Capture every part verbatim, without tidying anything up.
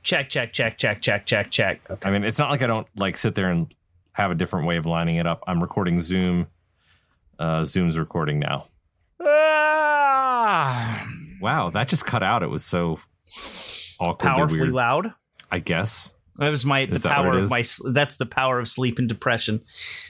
Check, check, check, check, check, check, check. Okay. I mean, it's not like I don't like sit there and have a different way of lining it up. I'm recording Zoom. Uh, Zoom's recording now. Ah! Wow, that just cut out. It was so awkward. Powerfully weird. loud. I guess. That was my the Is that power what it of my. is? That's the power of sleep and depression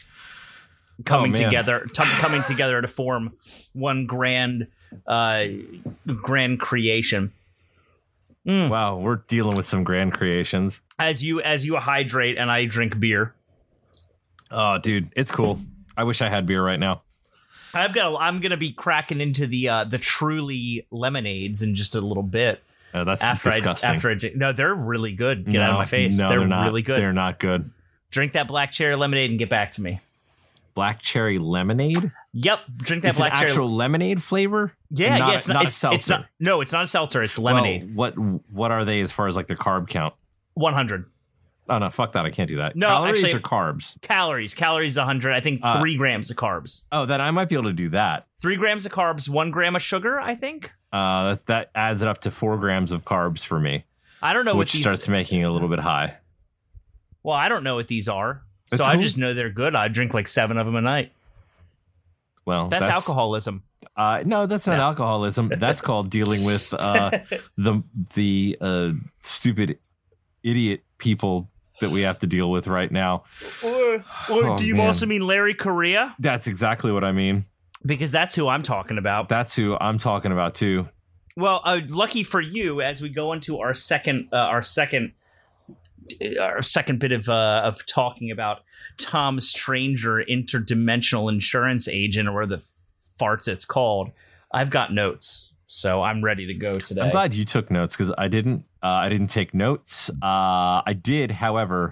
coming Oh, man. together. T- coming together to form one grand, uh, grand creation. Mm. Wow, we're dealing with some grand creations. As you as you hydrate and I drink beer. Oh, dude, it's cool. I wish I had beer right now. I've got. A, I'm gonna be cracking into the uh, the Truly lemonades in just a little bit. Uh, that's After disgusting. I, after I drink, no, they're really good. Get no, out of my face. No, they're, they're not. really good. They're not good. Drink that black cherry lemonade and get back to me. Black cherry lemonade? Yep, drink that It's black an cherry. actual lemonade flavor? Yeah, not, yeah. It's not. not it's, a seltzer. it's not. No, it's not a seltzer. It's lemonade. Well, what what are they as far as like their carb count? one hundred Oh no, fuck that! I can't do that. No, calories actually- or carbs? calories. Calories one hundred. I think Uh, three grams of carbs. Oh, then I might be able to do that. Three grams of carbs, one gram of sugar. I think. Uh, that, that adds it up to four grams of carbs for me, I don't know which what these. starts making it a little bit high. Well, I don't know what these are, so That's I cool. just know they're good. I drink like seven of them a night. Well, That's, alcoholism. Uh, no, that's not No. alcoholism. That's called dealing with uh, the the uh, stupid idiot people that we have to deal with right now. Or, or Oh, do you man. also mean Larry Correa? That's exactly what I mean. Because that's who I'm talking about. That's who I'm talking about too. Well, uh, lucky for you, as we go into our second, uh, our second, our second bit of uh, of talking about Tom Stranger, interdimensional insurance agent, or the farts it's called. I've got notes, so I'm ready to go today. I'm glad you took notes because I didn't. Uh, I didn't take notes. Uh, I did, however,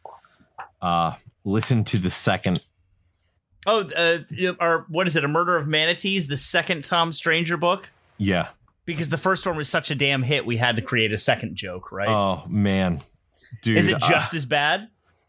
uh, listen to the second. Oh, uh, or what is it? A Murder of Manatees, the second Tom Stranger book. Yeah. Because the first one was such a damn hit, we had to create a second joke, right? Oh man, dude, Is it just uh, as bad?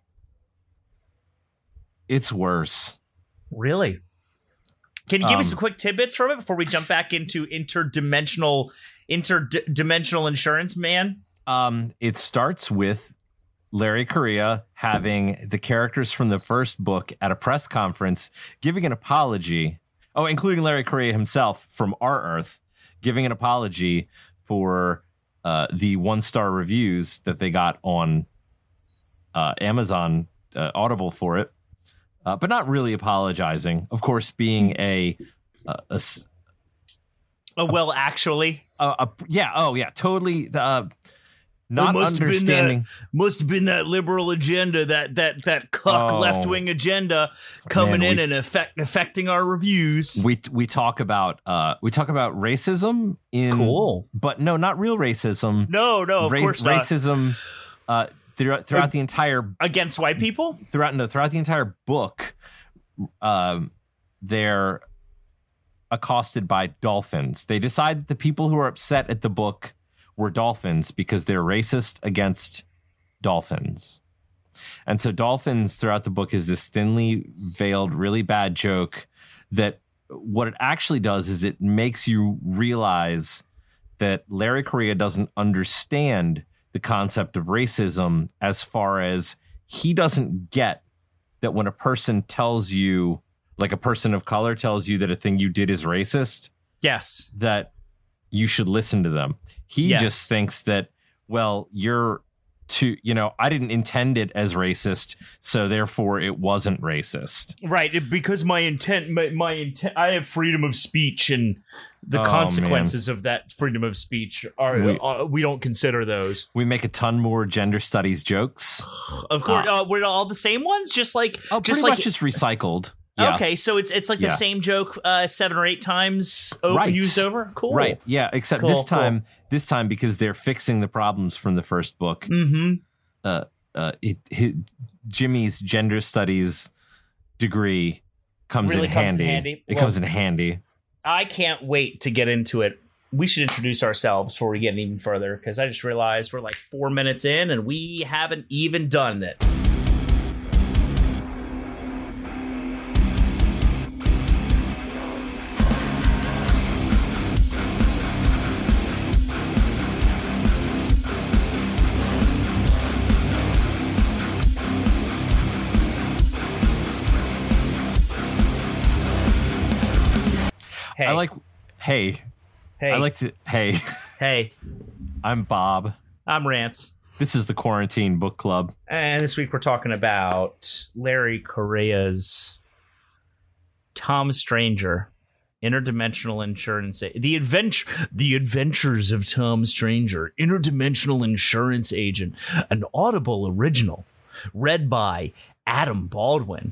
it's worse. Really? Can you give Um, me some quick tidbits from it before we jump back into interdimensional interdimensional insurance man? Um, it starts with Larry Correa having the characters from the first book at a press conference giving an apology. Oh, including Larry Correa himself from Our Earth, giving an apology for uh, the one-star reviews that they got on uh, Amazon uh, Audible for it, uh, but not really apologizing. Of course, being a, a, a s- Oh, well, actually. a- a- yeah, oh yeah, totally. Uh, not must understanding. Have been that, must have been that liberal agenda, that that that cuck Oh. left wing agenda coming Man, in we- and affect, affecting our reviews. We we talk about uh we talk about racism in Cool. but no, not real racism. No, no, of Ra- course not. racism uh throughout, throughout the entire Against white people? throughout no, throughout the entire book. Um, they're accosted by dolphins. They decide that the people who are upset at the book were dolphins because they're racist against dolphins. And so dolphins throughout the book is this thinly veiled, really bad joke that what it actually does is it makes you realize that Larry Correa doesn't understand the concept of racism as far as he doesn't get that when a person tells you, like a person of color tells you that a thing you did is racist, Yes. that you should listen to them. He Yes. just thinks that, well, you're too, you know, I didn't intend it as racist, so therefore it wasn't racist. Right, it- because my intent, my, my intent, I have freedom of speech, and the Oh, consequences of that freedom of speech are We- uh, we don't consider those. We make a ton more gender studies jokes. Of course, uh, were it all the same ones? Just like, Oh, just pretty like, much just recycled. Yeah. okay, so it's it's like Yeah. the same joke uh, seven or eight times over, Right. used over. Cool, Right. Yeah. Except Cool, this time, this time because they're fixing the problems from the first book. Mm-hmm. Uh, uh, it, it, Jimmy's gender studies degree comes, Really in, comes in handy. handy. It Well- comes in handy. I can't wait to get into it. We should introduce ourselves before we get even further, because I just realized we're like four minutes in and we haven't even done it. Hey. I like. Hey. Hey. I like to. Hey. Hey. I'm Bob. I'm Rance. This is the Quarantine Book Club. And this week we're talking about Larry Correia's Tom Stranger, Interdimensional Insurance. A- the adventure, the Adventures of Tom Stranger, Interdimensional Insurance Agent, an Audible original, read by Adam Baldwin.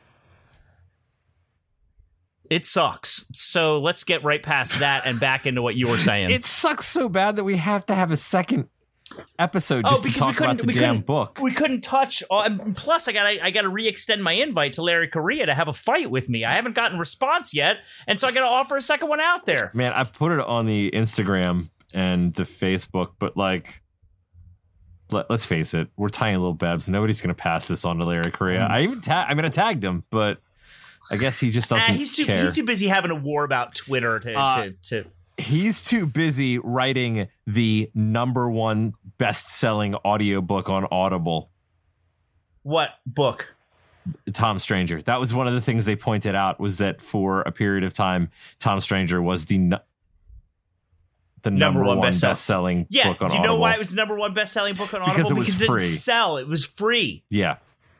It sucks. So let's get right past that and back into what you were saying. It sucks so bad that we have to have a second episode just oh, to talk about the we damn couldn't, book. We couldn't touch. Uh, and plus, I got I got to re-extend my invite to Larry Correia to have a fight with me. I haven't gotten a response yet, and so I got to offer a second one out there. Man, I put it on the Instagram and the Facebook, but like, let, let's face it, we're tiny little bebs. Nobody's gonna pass this on to Larry Correia. Mm. I even ta- I mean, I tagged him, but I guess he just doesn't uh, he's too, care. He's too busy having a war about Twitter to uh, to. to He's too busy writing the number one best-selling audiobook on Audible. What book? Tom Stranger. That was one of the things they pointed out, was that for a period of time, Tom Stranger was the nu- the number, number one, one best-selling, best-selling yeah, book on Audible. Audible. You know why it was the number one best-selling book on Audible? Because it was because free. It didn't sell. It was free. Yeah.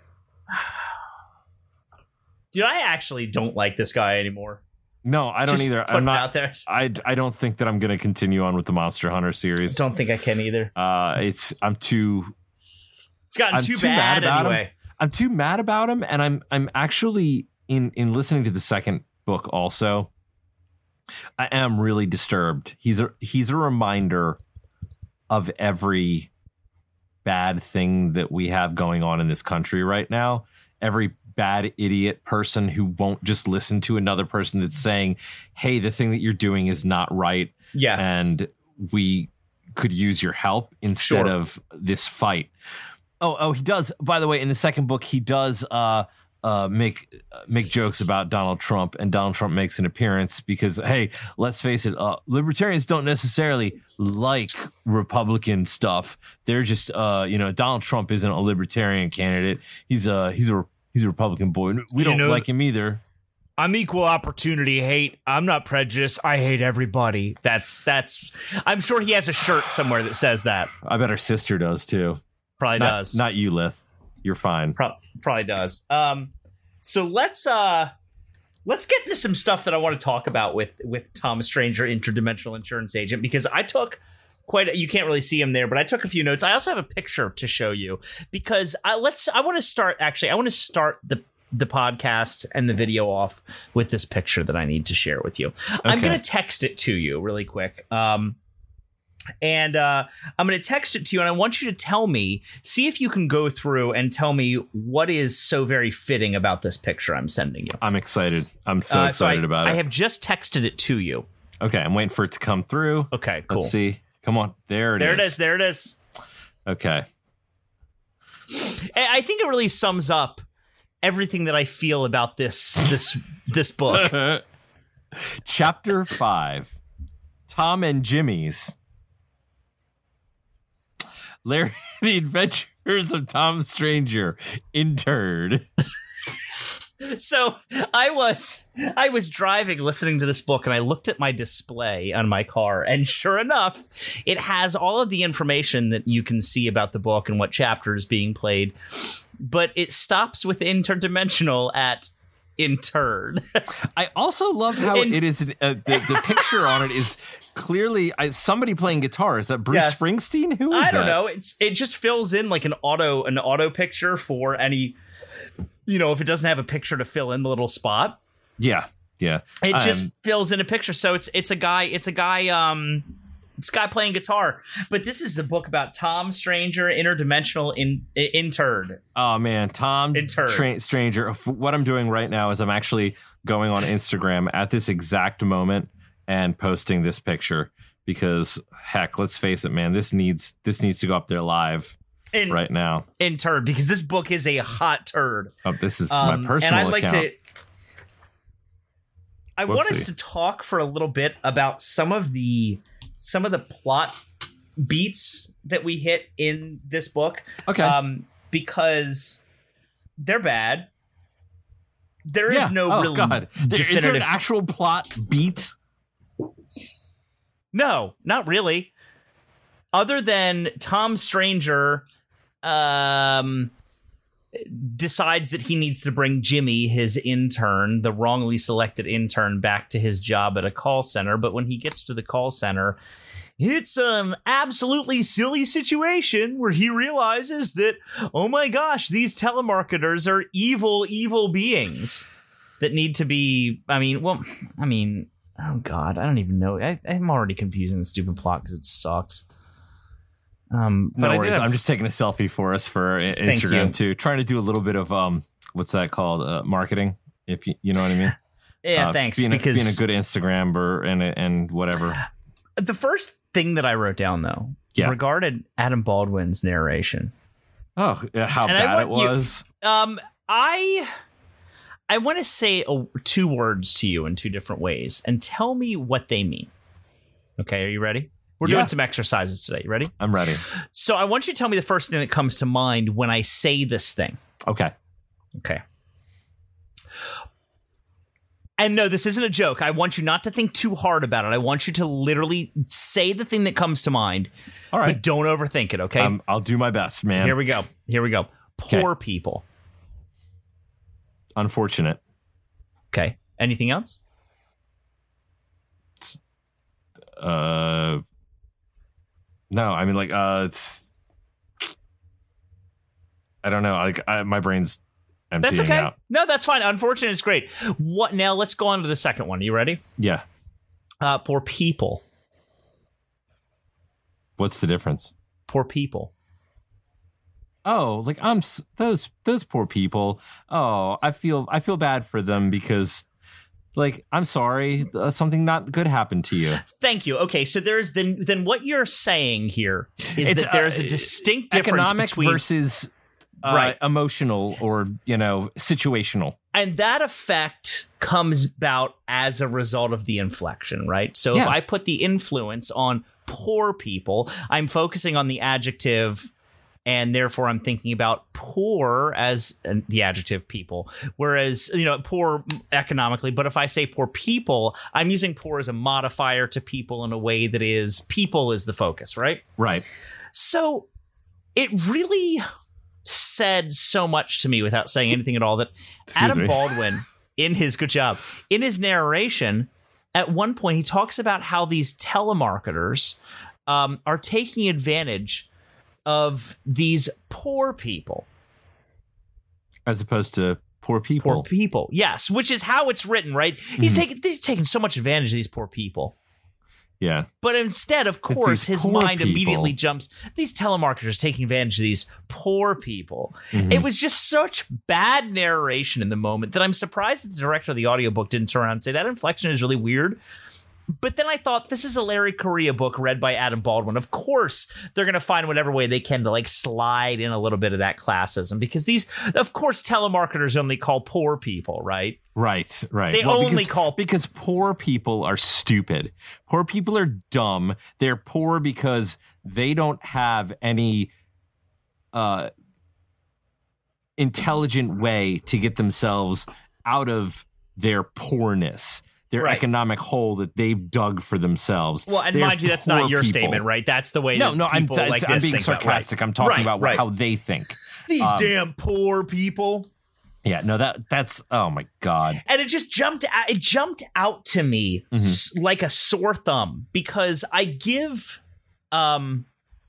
Dude, I actually don't like this guy anymore. No, I don't Just either. put I'm not. Out there. I, I don't think that I'm going to continue on with the Monster Hunter series. Don't think I can either. Uh, it's I'm too. It's gotten I'm too, too bad mad about anyway. Him. I'm too mad about him, and I'm I'm actually in in listening to the second book also. I am really disturbed. He's a he's a reminder of every bad thing that we have going on in this country right now. Every bad idiot person who won't just listen to another person that's saying, hey, the thing that you're doing is not right. Yeah. And we could use your help instead sure. of this fight. Oh, oh, he does. By the way, in the second book, he does uh, uh, make uh, make jokes about Donald Trump, and Donald Trump makes an appearance because, hey, let's face it, uh, libertarians don't necessarily like Republican stuff. They're just, uh, you know, Donald Trump isn't a libertarian candidate. He's a he's a He's a Republican boy. We you don't know, like him either. I'm equal opportunity hate. I'm not prejudiced. I hate everybody. That's that's. I'm sure he has a shirt somewhere that says that. I bet her sister does too. Probably not, does. Not you, Lith. You're fine. Pro- probably does. Um. So let's uh, let's get into some stuff that I want to talk about with with Tom Stranger, Interdimensional Insurance Agent, because I took. Quite, a, you can't really see him there, but I took a few notes. I also have a picture to show you because I let's. I want to start. Actually, I want to start the the podcast and the video off with this picture that I need to share with you. Okay. I'm going to text it to you really quick. Um, and uh, I'm going to text it to you, and I want you to tell me. See if you can go through and tell me what is so very fitting about this picture I'm sending you. I'm excited. I'm so uh, excited so I, about it. I have just texted it to you. Okay, I'm waiting for it to come through. Okay, cool. Let's see. Come on. There it there is. There it is. There it is. Okay. I think it really sums up everything that I feel about this this this book. Chapter five. Tom and Jimmy's. Larry, the Adventures of Tom Stranger, interred. So I was I was driving, listening to this book, and I looked at my display on my car, and sure enough, it has all of the information that you can see about the book and what chapter is being played, but it stops with interdimensional at interred. I also love how In- it is uh, the, the picture on it is clearly uh, somebody playing guitar. Is that Bruce yes. Springsteen? Who is I don't that? know. It's it just fills in like an auto an auto picture for any. You know, if it doesn't have a picture to fill in the little spot. Yeah, yeah. It um, just fills in a picture. So it's it's a guy, it's a guy, um, it's a guy playing guitar. But this is the book about Tom Stranger, Interdimensional in, Interred. Oh man, Tom Tra- Stranger. What I'm doing right now is I'm actually going on Instagram at this exact moment and posting this picture because heck, let's face it, man, this needs this needs to go up there live. In, right now in turd because this book is a hot turd. Oh, this is um, my personal and I'd like account. to I Whoopsie. want us to talk for a little bit about some of the some of the plot beats that we hit in this book. Okay. Um, because they're bad. There is Yeah. no oh, real God. There, definitive. is there an actual plot beat? No, not really. Other than Tom Stranger um, decides that he needs to bring Jimmy, his intern, the wrongly selected intern, back to his job at a call center. But when he gets to the call center, it's an absolutely silly situation where he realizes that, oh my gosh, these telemarketers are evil, evil beings that need to be, I mean, well, I mean, oh God, I don't even know. I, I'm already confusing the stupid plot because it sucks. Um, but No I worries. did have- I'm just taking a selfie for us for I- Thank Instagram you. too. Trying to do a little bit of um, what's that called? Uh, marketing, if you you know what I mean. yeah, Uh, thanks. Being a, because being a good Instagrammer and and whatever. the first thing that I wrote down, though, Yeah. regarded Adam Baldwin's narration. Oh, yeah, how And I bad it want you- was. Um, I I want to say a, two words to you in two different ways, and tell me what they mean. Okay, are you ready? We're Yeah. doing some exercises today. You ready? I'm ready. So I want you to tell me the first thing that comes to mind when I say this thing. Okay. Okay. And no, this isn't a joke. I want you not to think too hard about it. I want you to literally say the thing that comes to mind, All right. but don't overthink it, okay? Um, I'll do my best, man. Here we go. Here we go. Poor people. Unfortunate. Okay. Anything else? Uh, no, I mean, like, uh, it's, I don't know. Like, I, my brain's emptying That's okay. out. No, that's fine. Unfortunate is great. What now? Let's go on to the second one. Are you ready? Yeah. Uh, poor people. What's the difference? Poor people. Oh, like I'm s- those those poor people. Oh, I feel I feel bad for them because, like, I'm sorry, uh, something not good happened to you. Thank you. Okay, so there's then then what you're saying here is It's, that there's uh, a distinct difference Economic between versus uh, Right. emotional or you know situational. and that effect comes about as a result of the inflection, right? So if Yeah. I put the influence on poor people, I'm focusing on the adjective, and therefore I'm thinking about poor as uh, the adjective people. Whereas, you know, poor economically, but if I say poor people, I'm using poor as a modifier to people in a way that is people is the focus, right? Right. So it really said so much to me without saying anything at all that Excuse Adam me. Baldwin, in his good job, in his narration, at one point he talks about how these telemarketers um, are taking advantage of these poor people. As opposed to poor people. Poor people, yes, which is how it's written, right? He's taking they're taking so much advantage of these poor people. Yeah. But instead, of course, these his poor mind people. immediately jumps. These telemarketers taking advantage of these poor people. Mhm. It was just such bad narration in the moment that I'm surprised that the director of the audiobook didn't turn around and say that inflection is really weird. But then I thought, this is a Larry Correia book read by Adam Baldwin. Of course, they're going to find whatever way they can to like slide in a little bit of that classism, because these, of course, telemarketers only call poor people, right? Right, right. They only because, call- because poor people are stupid. Poor people are dumb. They're poor because they don't have any uh, intelligent way to get themselves out of their poorness, their Right. economic hole that they've dug for themselves. Well, and They're mind you, that's poor not your people. statement, right? That's the way No, that no, I'm, people that's- like I'm this being think about, right. sarcastic. I'm talking Right, about right. how they think. These Um, damn poor people. Yeah, no, that that's oh my god. And it just jumped out, it jumped out to me Mm-hmm. s- like a sore thumb, because I give um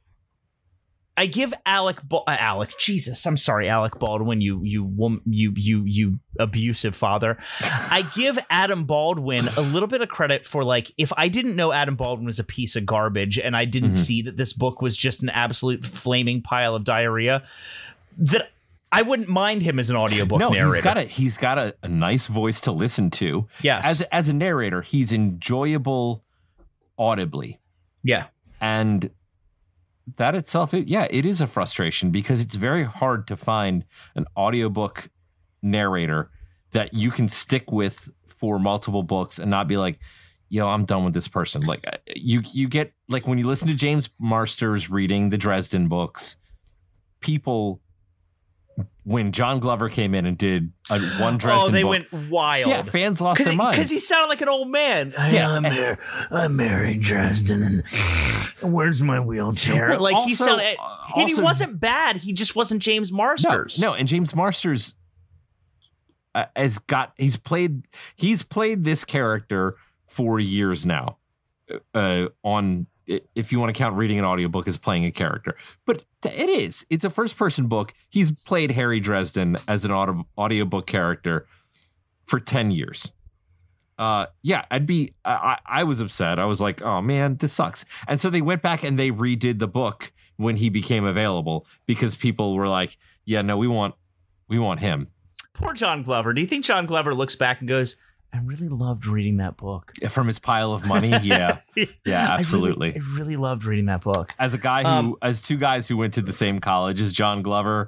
I give Alec ba- uh, Alec Jesus I'm sorry Alec Baldwin, you you wom- you you you abusive father. I give Adam Baldwin a little bit of credit for, like, if I didn't know Adam Baldwin was a piece of garbage and I didn't Mhm. see that this book was just an absolute flaming pile of diarrhea, that I wouldn't mind him as an audiobook No, narrator. he's got a he's got a, a nice voice to listen to. Yes. As as a narrator, he's enjoyable audibly. yeah. And that itself, it, yeah, it is a frustration because it's very hard to find an audiobook narrator that you can stick with for multiple books and not be like, yo, I'm done with this person. Like you you get like when you listen to James Marsters reading the Dresden books, people when John Glover came in and did a one Dresden Oh, they book, went wild. yeah, fans lost their he, minds. Because he sounded like an old man. Yeah. I'm, Mar- I'm Mary Dresden, and where's my wheelchair? Well, like he also- sounded, and he also- wasn't bad. He just wasn't James no, Marsters. no, and James Marsters uh, has got he's played he's played this character for years now. Uh, on if you want to count reading an audiobook as playing a character, but it is it's a first person book. He's played Harry Dresden as an audio audiobook character for ten years. Uh, yeah, I'd be I, I was upset. I was like, oh man, this sucks. And so they went back and they redid the book when he became available because people were like, yeah, no, we want we want him. Poor John Glover. Do you think John Glover looks back and goes, I really loved reading that book? From his pile of money, yeah, yeah, absolutely. I really, I really loved reading that book. As a guy who, Um, as two guys who went to the same college as John Glover,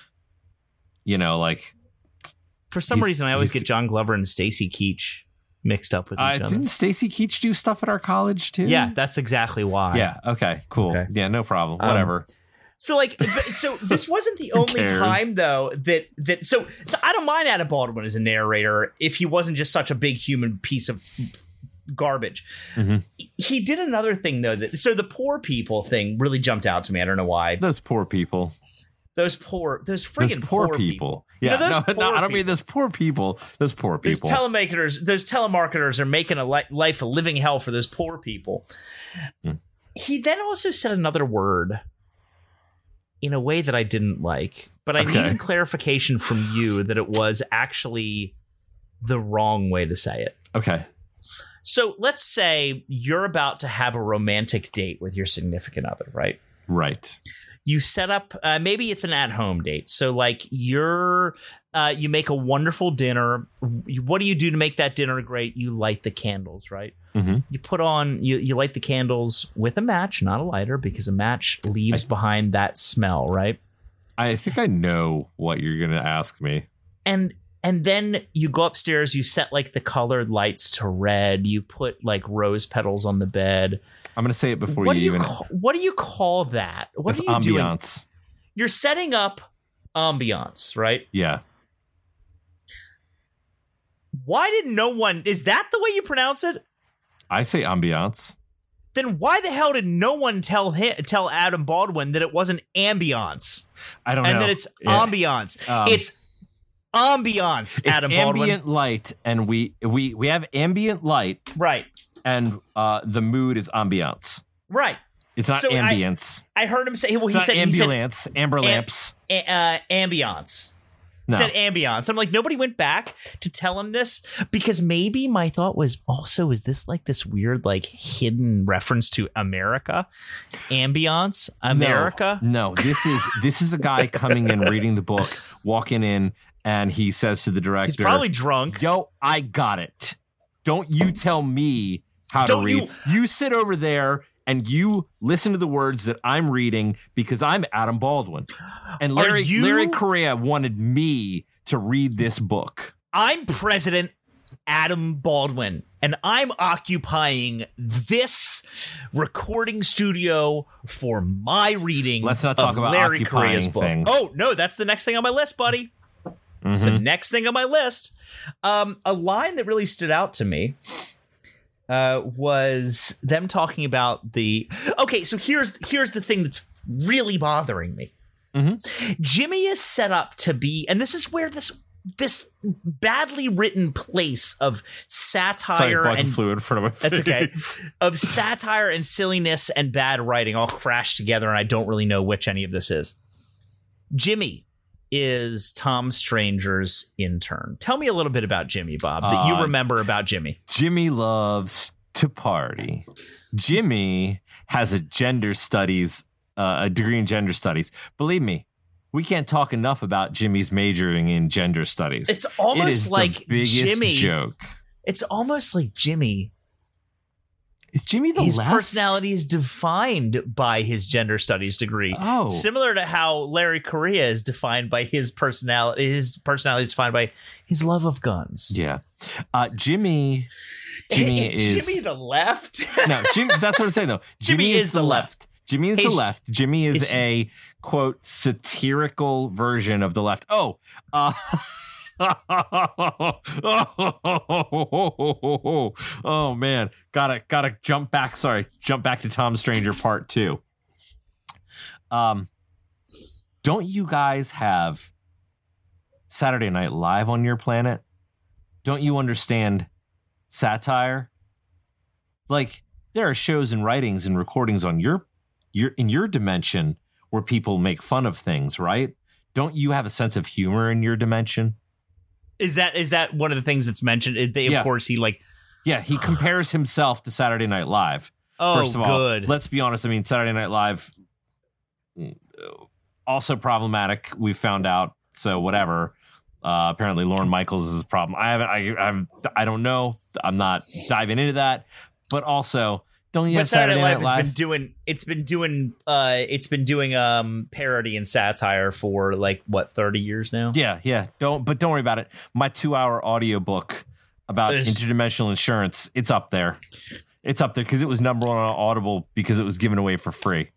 you know, like For some He's- reason, I always he's- get John Glover and Stacy Keach mixed up with each uh, other. didn't Stacy Keach do stuff at our college too? Yeah, that's exactly why. Yeah. Okay. Cool. Okay. Yeah. No problem. Um, Whatever. So like, but- so this wasn't the only cares? time though that that so so I don't mind Adam Baldwin as a narrator if he wasn't just such a big human piece of garbage. Mhm. He did another thing though that so the poor people thing really jumped out to me. I don't know why. Those poor people. Those poor, those Those friggin' poor, poor people. You Yeah. know, those no, no, poor I don't mean people. those poor people. Those poor Those people. telemarketers, those telemarketers are making a li- life a living hell for those poor people. Mm. He then also said another word in a way that I didn't like, but I Okay. needed clarification from you that it was actually the wrong way to say it. Okay. So let's say you're about to have a romantic date with your significant other, right? Right. You set up, uh, maybe it's an at-home date. So like you're, uh, you make a wonderful dinner. What do you do to make that dinner great? You light the candles, right? Mm-hmm. You put on, you, you light the candles with a match, not a lighter, because a match leaves I- behind that smell, right? I think I know what you're going to ask me. And and then you go upstairs, you set like the colored lights to red. You put like rose petals on the bed. I'm going to say it before What do you you even. call, what do you call that? What That's are you doing? ambiance. You're setting up ambiance, right? Yeah. Why did no one? Is that the way you pronounce it? I say ambiance. Then why the hell did no one tell him, tell Adam Baldwin that it wasn't ambiance I don't and know. that it's Yeah. ambiance? Um, it's ambiance, It's Adam Baldwin. ambient light, and we we we have ambient light, Right, and uh, the mood is ambiance. right. It's not So I- ambience. I heard him say. Well, it's he not said he said ambulance. Amber lamps. a- uh, ambiance. No. Said ambiance. I'm like, nobody went back to tell him this because maybe my thought was also, is this like this weird, like hidden reference to America? Ambiance, America. No, no, this is this is a guy coming in, reading the book, walking in, and he says to the director, He's probably drunk. "Yo, I got it. Don't you tell me how Don't to read. you- You sit over there." And you listen to the words that I'm reading because I'm Adam Baldwin. And Larry you- Larry Correa wanted me to read this book. I'm President Adam Baldwin, and I'm occupying this recording studio for my reading. Let's not talk of about Larry occupying Correa's book. things. Oh no, that's the next thing on my list, buddy. It's the Mhm. next thing on my list. Um, a line that really stood out to me uh, was them talking about the. Okay, so here's here's the thing that's really bothering me. Mhm. Jimmy is set up to be, and this is where this this badly written place of satire Sorry, bug and flew in front of my that's okay face. of satire and silliness and bad writing all crashed together, and I don't really know which any of this is. Jimmy is Tom Stranger's intern. Tell me a little bit about Jimmy, Bob, that you Uh, remember about Jimmy. Jimmy loves to party. Jimmy has a gender studies, uh, a degree in gender studies. Believe me, we can't talk enough about Jimmy's majoring in gender studies. It's It almost is like the biggest Jimmy. joke. It's almost like Jimmy. Is Jimmy the His left? personality is defined by his gender studies degree. Oh. Similar to how Larry Correa is defined by his personality. His personality is defined by his love of guns. Yeah. Uh, Jimmy. Jimmy is, is, Jimmy the left? no. Jimmy, that's what I'm saying though. Jimmy Jimmy, is the left. Jimmy is Hey, the left. Jimmy is is- a, quote, satirical version of the left. Oh, uh, oh, man. Gotta, gotta jump back. Sorry. Jump back to Tom Stranger part two. Um, don't you guys have Saturday Night Live on your planet? Don't you understand satire? Like, there are shows and writings and recordings on your your in your dimension where people make fun of things, right? Don't you have a sense of humor in your dimension? Is that is that one of the things that's mentioned? They, of Yeah. course, he like. Yeah, he compares himself to Saturday Night Live. Oh, First of all, good. let's be honest. I mean, Saturday Night Live also problematic. We found out. So whatever. Uh, apparently, Lorne Michaels is a problem. I haven't. I. I'm, I don't know. I'm not diving into that. But also, don't you But have Saturday Saturday Night Night Live has Live? been doing. It's been doing. Uh, it's been doing um parody and satire for like what thirty years now. Yeah, yeah. Don't. But don't worry about it. My two-hour audiobook about It's- interdimensional insurance. It's up there. It's up there because it was number one on Audible because it was given away for free.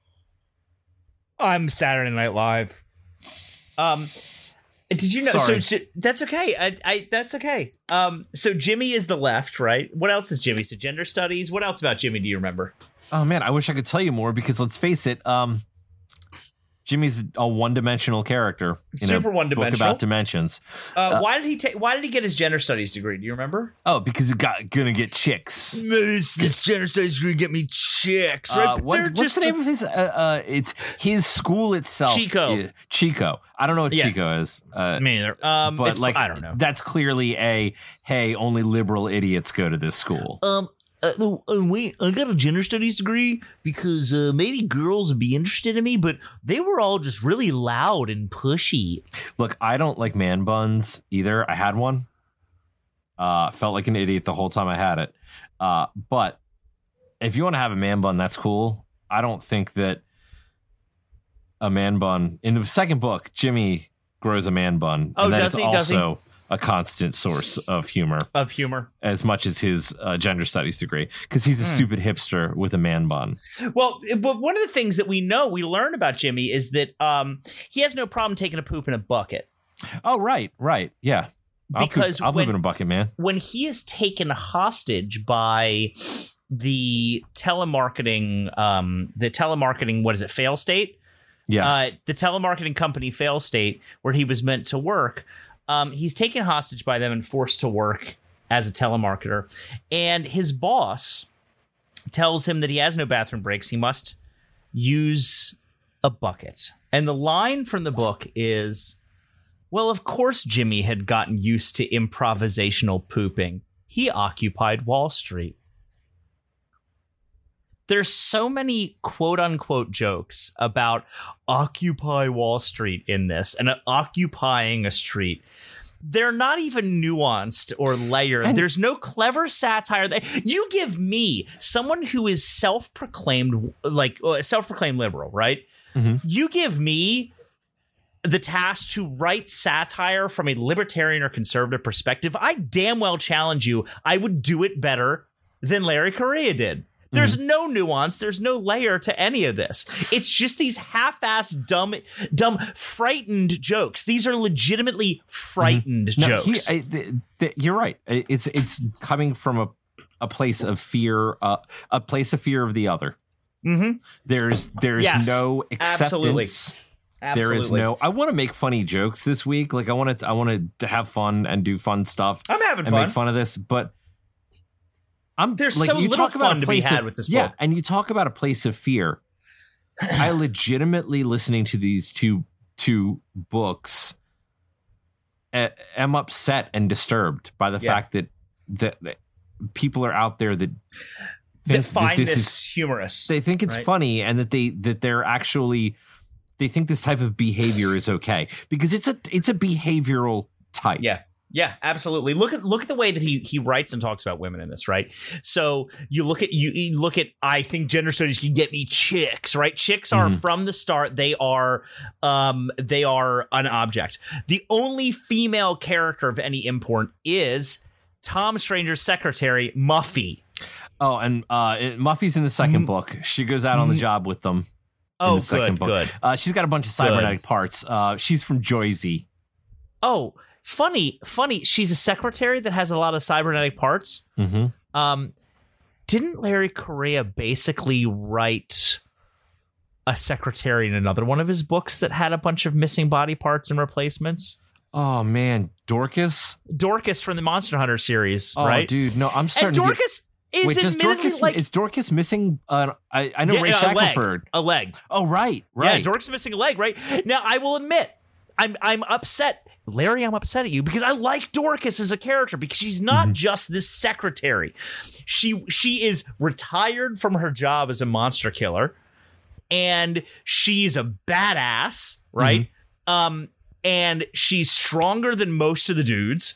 I'm Saturday Night Live. Um, did you know? Sorry. So, so that's okay. I, I that's okay. Um, so Jimmy is the left, right? What else is Jimmy? So gender studies. What else about Jimmy do you remember? Oh man, I wish I could tell you more because let's face it, um, Jimmy's a one-dimensional character. In Super a one-dimensional. book about dimensions. Uh, why did he take? Why did he get his gender studies degree? Do you remember? Oh, because he got gonna get chicks. This, this gender studies degree get me chicks, Uh, what's what's the name of his? Uh, uh, it's his school itself. Chico. is- Chico. I don't know what Yeah. Chico is. Uh, Me neither. Um, but it's, like, I don't know. That's clearly a hey, only liberal idiots go to this school. Um. Uh, no, uh, wait, I got a gender studies degree because uh, maybe girls would be interested in me, but they were all just really loud and pushy. Look, I don't like man buns either. I had one. Uh, felt like an idiot the whole time I had it. Uh, but if you want to have a man bun, that's cool. I don't think that a man bun in the second book, Jimmy grows a man bun. Oh, and that does is he? Does he? also a constant source of humor, Of humor. as much as his uh, gender studies degree, because he's a Hmm. stupid hipster with a man bun. Well, but one of the things that we know, we learn about Jimmy is that um, he has no problem taking a poop in a bucket. Oh, right, right, yeah. I'll Because poop, I'll when- poop in a bucket, man. When he is taken hostage by the telemarketing, um, the telemarketing, what is it, fail state? Yes. Uh, the telemarketing company fail state where he was meant to work. Um, he's taken hostage by them and forced to work as a telemarketer. And his boss tells him that he has no bathroom breaks. He must use a bucket. And the line from the book is, well, of course Jimmy had gotten used to improvisational pooping. He occupied Wall Street. There's so many quote unquote jokes about Occupy Wall Street in this and occupying a street. They're not even nuanced or layered. And- There's no clever satire. That you give me someone who is self-proclaimed, like uh, self-proclaimed liberal, right? Mhm. You give me the task to write satire from a libertarian or conservative perspective. I damn well challenge you. I would do it better than Larry Correia did. There's Mm-hmm. no nuance. There's no layer to any of this. It's just these half-assed, dumb, dumb, frightened jokes. These are legitimately frightened No, jokes. he- I- th- th- you're right. It's it's coming from a a place of fear, uh, a place of fear of the other. mm-hmm. There's there's Yes, no absolutely. acceptance. There is no. I want to make funny jokes this week. Like I want to. I want to have fun and do fun stuff I'm having and fun. make fun of this. But I'm There's like, so you little talk about fun a to be place had of- with this yeah, book. and you talk about a place of fear. I legitimately listening to these two two books. a- am upset and disturbed by the Yeah. fact that, that that people are out there that that think find that this, this is humorous. they think it's right? funny and that they that they're actually they think this type of behavior is okay because it's a it's a behavioral type. Yeah. Yeah, absolutely. Look at look at the way that he he writes and talks about women in this, right? So you look at you, you look at I think gender studies can get me chicks, right? Chicks are Mhm. from the start they are um they are an object. The only female character of any import is Tom Stranger's secretary, Muffy. Oh, and uh, it, Muffy's in the second Mm. book. She goes out on the Mm. job with them. Oh, in the second good, book. good. Uh, she's got a bunch of cybernetic parts. Uh, she's from Joyzy. Oh, funny, funny. She's a secretary that has a lot of cybernetic parts. Mm-hmm. Um, didn't Larry Correia basically write a secretary in another one of his books that had a bunch of missing body parts and replacements? Oh man, Dorcas. Dorcas from the Monster Hunter series, Oh, right? dude, no, I'm And starting Dorcas to get. is Wait, does admittedly Dorcas like is Dorcas missing? Uh, I I know Yeah, Ray a Shackelford. leg, a leg. Oh right, right. Yeah, Dorcas is missing a leg, right? Now I will admit, I'm I'm upset, Larry. I'm upset at you because I like Dorcas as a character because she's not Mm-hmm. just this secretary. She she is retired from her job as a monster killer, and she's a badass, right? Mm-hmm. Um, and she's stronger than most of the dudes.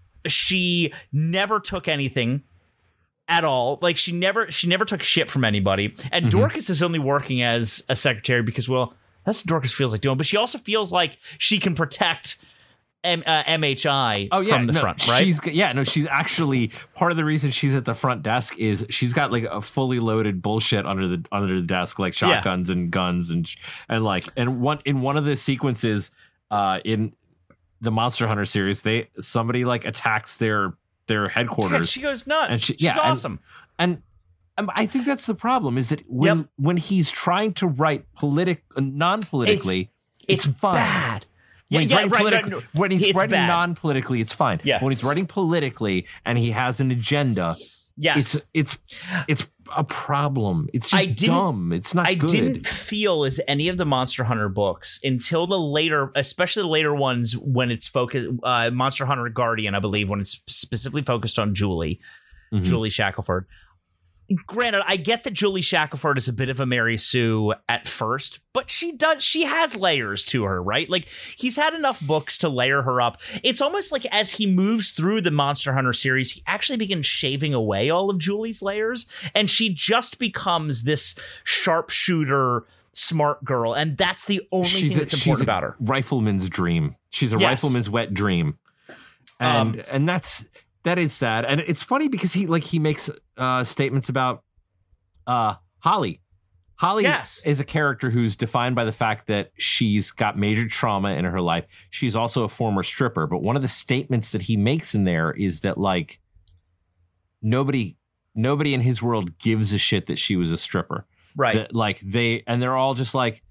She never took anything at all. Like she never she never took shit from anybody. And Mm-hmm. Dorcas is only working as a secretary because, well, that's what Dorcas feels like doing. But she also feels like she can protect M- uh, M H I Oh yeah, from the no, front, right? She's yeah, no, she's actually part of the reason she's at the front desk is she's got like a fully loaded bullshit under the under the desk, like shotguns and guns and and like and one in one of the sequences uh in the Monster Hunter series, they somebody like attacks their their Yeah, headquarters. she goes nuts. And she- She's yeah, and- awesome. And um, I think that's the problem is that when Yep. when he's trying to write politic uh, non-politically, it's it's, fine. bad. When Yeah, he's yeah, writing, right, politic- no, no, when he's it's writing bad. non-politically, it's fine. Yeah. When he's writing politically and he has an agenda, Yes. it's it's it's a problem. It's just I didn't- dumb. It's not I good. didn't feel as any of the Monster Hunter books until the later, especially the later ones when it's focused, uh, Monster Hunter Guardian, I believe, when it's specifically focused on Julie, Mhm. Julie Shackelford. Granted, I get that Julie Shackelford is a bit of a Mary Sue at first, but she does she has layers to her, right? Like he's had enough books to layer her up. It's almost like as he moves through the Monster Hunter series, he actually begins shaving away all of Julie's layers, and she just becomes this sharpshooter smart girl, and that's the only She's thing a, that's she's important a about her. rifleman's dream. She's a Yes. rifleman's wet dream, and Um, and that's that is sad. And it's funny because he like he makes uh, statements about uh, Holly. Holly Yes. is a character who's defined by the fact that she's got major trauma in her life. She's also a former stripper. But one of the statements that he makes in there is that like nobody nobody in his world gives a shit that she was a stripper. Right. That, like they and they're all just like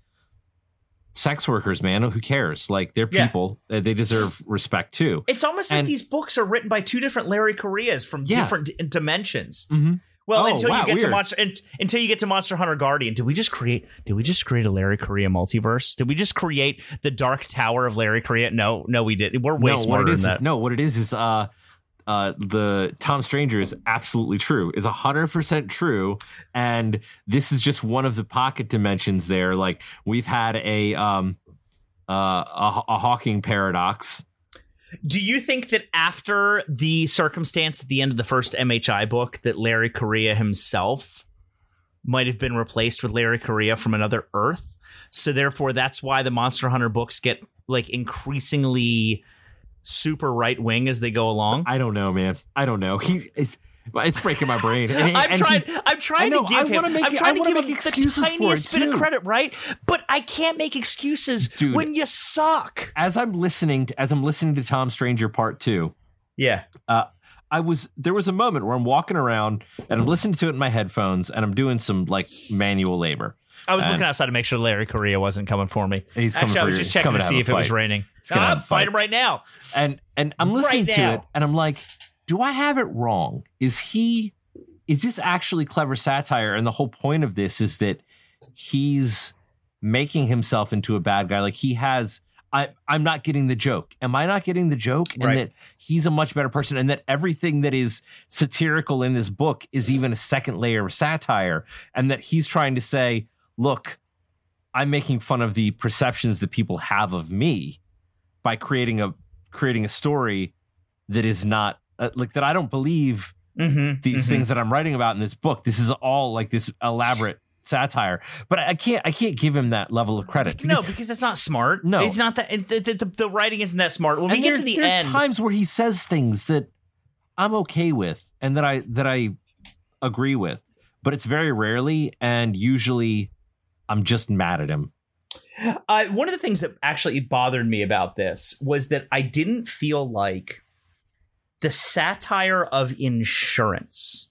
sex workers, man. Who cares? Like they're Yeah. people. They they deserve respect too. It's almost like And- these books are written by two different Larry Correias from Yeah. different d- dimensions. Mm-hmm. Well, Oh, until wow, you get to weird. Monster, and, until you get to Monster Hunter Guardian, did we just create? Did we just create a Larry Correia multiverse? Did we just create the Dark Tower of Larry Correia? No, no, we did. We're way No, what smarter it is, than is that. no, what it is is uh uh the Tom Stranger is absolutely true. Is a hundred percent true, and this is just one of the pocket dimensions there. Like we've had a um uh a, a Hawking paradox. Do you think that after the circumstance at the end of the first M H I book, that Larry Correia himself might have been replaced with Larry Correia from another Earth? So therefore, that's why the Monster Hunter books get like increasingly super right wing as they go along. I don't know, man. I don't know. He it's it's breaking my brain. And, I'm and trying. he- I'm trying I know, to give I him. wanna make I'm it- trying I to wanna give make him excuses the for it, tiniest bit of too. credit, right? But I can't make excuses Dude. when you suck. as I'm listening to, as I'm listening to Tom Stranger Part Two. Yeah. Uh, I was there was a moment where I'm walking around and I'm listening to it in my headphones and I'm doing some like manual labor. I was And- looking outside to make sure Larry Correia wasn't coming for me. He's coming Actually, I for was you. just He's checking coming to to see have if a it was fight. raining. gonna Ah, have a fight fight. him right now. And and I'm listening Right to now. it and I'm like, do I have it wrong? Is he is this actually clever satire? And the whole point of this is that he's making himself into a bad guy. Like he has I, I'm not getting the joke. Am I not getting the joke? And Right. that he's a much better person and that everything that is satirical in this book is even a second layer of satire. And that he's trying to say, look, I'm making fun of the perceptions that people have of me by creating a creating a story that is not uh, like that. I don't believe Mm-hmm, these things that I'm writing about in this book. This is all like this elaborate satire, but I can't I can't give him that level of credit. No, because that's not smart. No. It's not that. It, the, the, the writing isn't that smart. When we And get there- to the there end, are times where he says things that I'm okay with and that I that I agree with, but it's very rarely, and usually I'm just mad at him. Uh, one of the things that actually bothered me about this was that I didn't feel like the satire of insurance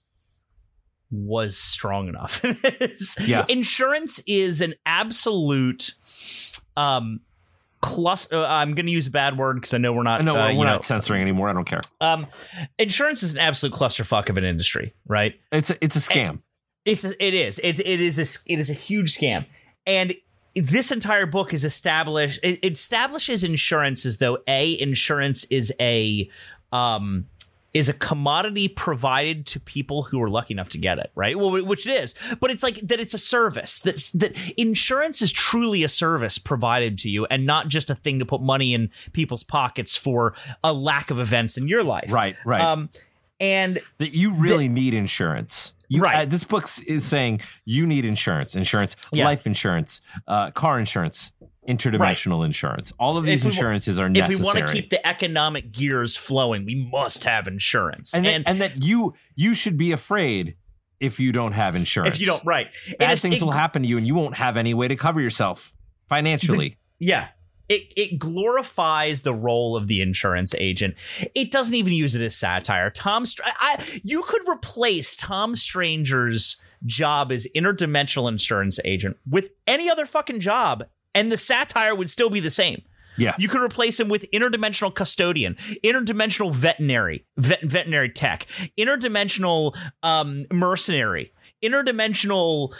was strong enough. Yeah. Insurance is an absolute um cluster. Uh, I'm going to use a bad word because I know we're not. No, uh, we're you not know, censoring anymore. I don't care. Um, insurance is an absolute clusterfuck of an industry, right? It's a, it's a scam. And it's a, it is it it is a it is a huge scam, and this entire book is established. It, it establishes insurance as though a insurance is a um. is a commodity provided to people who are lucky enough to get it, right? Well, which it is, but it's like that it's a service. That that insurance is truly a service provided to you and not just a thing to put money in people's pockets for a lack of events in your life. Right, right. Um, and that you really the, need insurance. You, right. Uh, this book is saying you need insurance, insurance, yeah. life insurance, uh, car insurance, interdimensional right. insurance. All of these if insurances we, are necessary. If we want to keep the economic gears flowing, we must have insurance. And, and, that, and that you you should be afraid if you don't have insurance. If you don't, right. Bad things it, will happen to you and you won't have any way to cover yourself financially. The, yeah. It, it glorifies the role of the insurance agent. It doesn't even use it as satire. Tom, Str- I, you could replace Tom Stranger's job as interdimensional insurance agent with any other fucking job, and the satire would still be the same. Yeah, you could replace him with interdimensional custodian, interdimensional veterinary, vet, veterinary tech, interdimensional um, mercenary, interdimensional.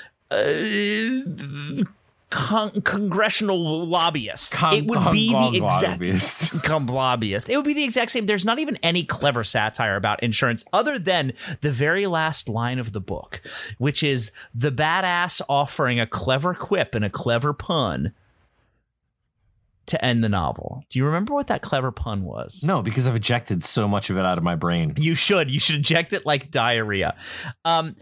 Uh, Con- congressional lobbyist. Con- it would con- be con- the exact lobbyist. con- lobbyist. It would be the exact same. There's not even any clever satire about insurance other than the very last line of the book, which is the badass offering a clever quip and a clever pun to end the novel. Do you remember what that clever pun was? No, because I've ejected so much of it out of my brain. You should. You should eject it like diarrhea. Um,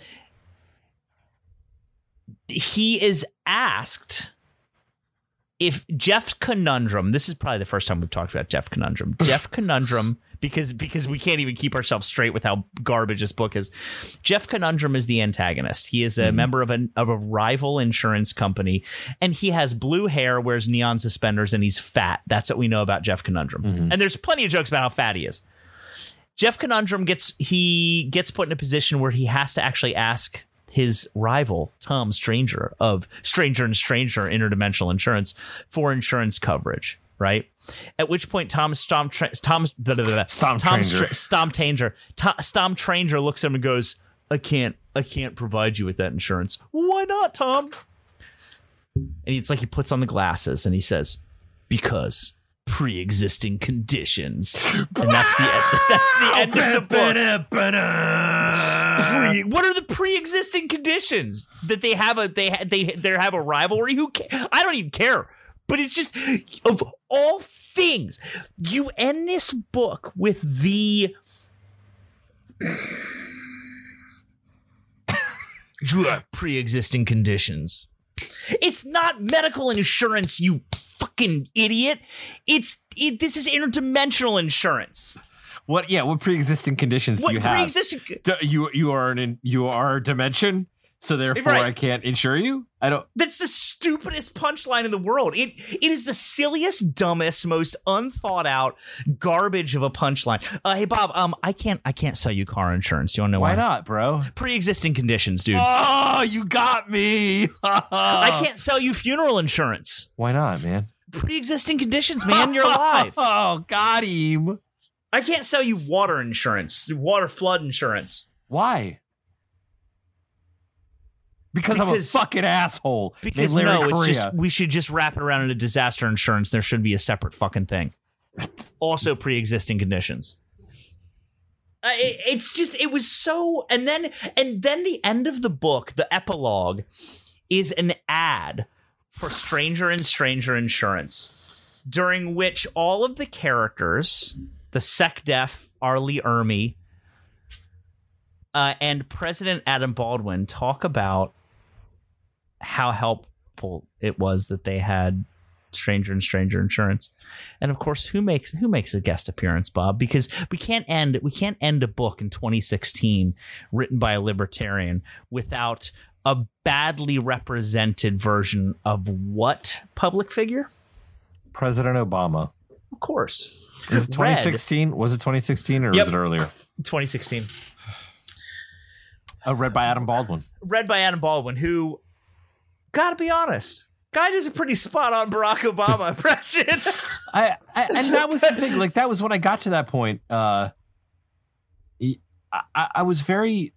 he is asked if Jeff Conundrum, this is probably the first time we've talked about Jeff Conundrum. Jeff Conundrum, because because we can't even keep ourselves straight with how garbage this book is. Jeff Conundrum is the antagonist. He is a mm-hmm. member of a, of a rival insurance company, and he has blue hair, wears neon suspenders, and he's fat. That's what we know about Jeff Conundrum. Mm-hmm. And there's plenty of jokes about how fat he is. Jeff Conundrum gets he gets put in a position where he has to actually ask his rival, Tom Stranger of Stranger and Stranger Interdimensional Insurance, for insurance coverage, right? At which point, Tom Stom Tom Stom Tom Stom Tanger Stom Tranger looks at him and goes, "I can't, I can't provide you with that insurance." "Why not, Tom?" And it's like he puts on the glasses and he says, "Because pre-existing conditions." And that's the end, that's the end of the book. Pre, what are the pre-existing conditions? That they have a they they they have a rivalry? Who ca- I don't even care. But it's just, of all things, you end this book with the you have pre-existing conditions. It's not medical insurance, you fucking idiot. It's it, this is interdimensional insurance. What? Yeah. What pre-existing conditions what do you have? Pre-existing? Do, you you are an you are a dimension, so therefore right. I can't insure you. I don't. That's the stupidest punchline in the world. It it is the silliest, dumbest, most unthought out garbage of a punchline. Uh, hey Bob, um, I can't I can't sell you car insurance. You want to know why? Why not, bro? Pre-existing conditions, dude. Oh, you got me. I can't sell you funeral insurance. Why not, man? Pre-existing conditions, man. You're alive. Oh, got him. I can't sell you water insurance, water flood insurance. Why? Because, because I'm a fucking asshole. Because no, it's just we should just wrap it around into disaster insurance. There should be a separate fucking thing. Also, pre-existing conditions. Uh, it, it's just it was so, and then and then the end of the book, the epilogue, is an ad for Stranger and Stranger Insurance, during which all of the characters, the SecDef, Arlie Ermy, uh, and President Adam Baldwin talk about how helpful it was that they had Stranger and Stranger Insurance. And of course, who makes who makes a guest appearance, Bob? Because we can't end we can't end a book in twenty sixteen written by a libertarian without a badly represented version of what public figure? President Obama. Of course. Is it twenty sixteen? Red. Was it twenty sixteen or yep. was it earlier? twenty sixteen. Uh, read by Adam Baldwin. Read by Adam Baldwin, who, gotta be honest, guy does a pretty spot on Barack Obama impression. I, I and that was the thing. Like that was when I got to that point. Uh, I, I was very.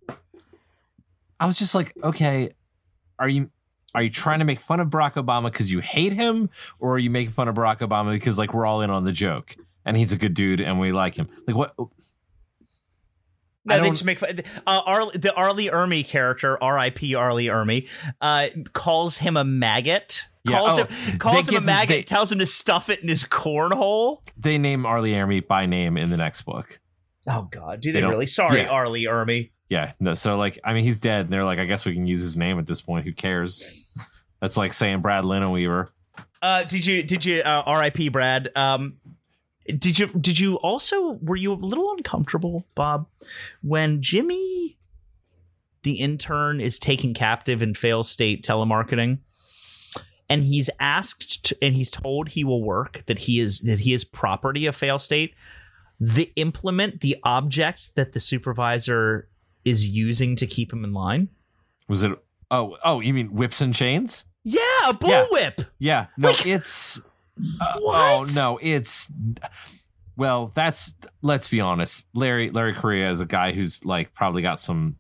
I was just like, okay, are you are you trying to make fun of Barack Obama because you hate him, or are you making fun of Barack Obama because like we're all in on the joke and he's a good dude and we like him? Like what? No, they just make fun. Uh, Ar- the Arlie Ermy character, R I P Arlie Ermy, uh, calls him a maggot. Yeah, calls oh, him calls him a maggot. They, tells him to stuff it in his cornhole. They name Arlie Ermy by name in the next book. Oh God, do they, they really? Sorry, yeah. Arlie Ermy. Yeah, no. So like, I mean, he's dead, and they're like, I guess we can use his name at this point. Who cares? That's like saying Brad Linaweaver. Uh, did you did you uh, R I P Brad? Um, did you did you also were you a little uncomfortable, Bob, when Jimmy, the intern, is taken captive in fail state telemarketing, and he's asked to, and he's told he will work, that he is that he is property of fail state. The implement, the object that the supervisor is using to keep him in line. Was it? Oh, oh, you mean whips and chains? Yeah, a bullwhip. Yeah. yeah, no, like, it's. Uh, what? Oh no, it's. Well, that's. Let's be honest. Larry Larry Correia is a guy who's like probably got some.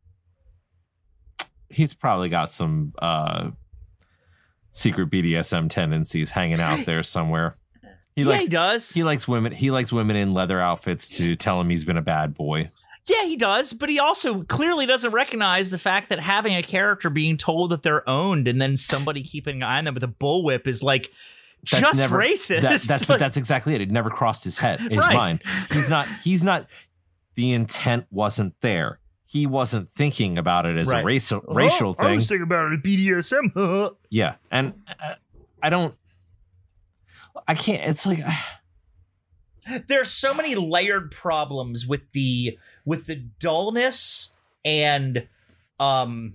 He's probably got some uh, secret B D S M tendencies hanging out there somewhere. He yeah, likes, he does. He likes women. He likes women in leather outfits to tell him he's been a bad boy. Yeah, he does, but he also clearly doesn't recognize the fact that having a character being told that they're owned and then somebody keeping an eye on them with a bullwhip is like that's just never, racist. That, that's like, that's exactly it. It never crossed his head, his right. mind. He's not. He's not. The intent wasn't there. He wasn't thinking about it as right. a racial oh, racial thing. I was thinking about it as B D S M. Yeah, and uh, I don't. I can't. It's like there's so many layered problems with the with the dullness and um.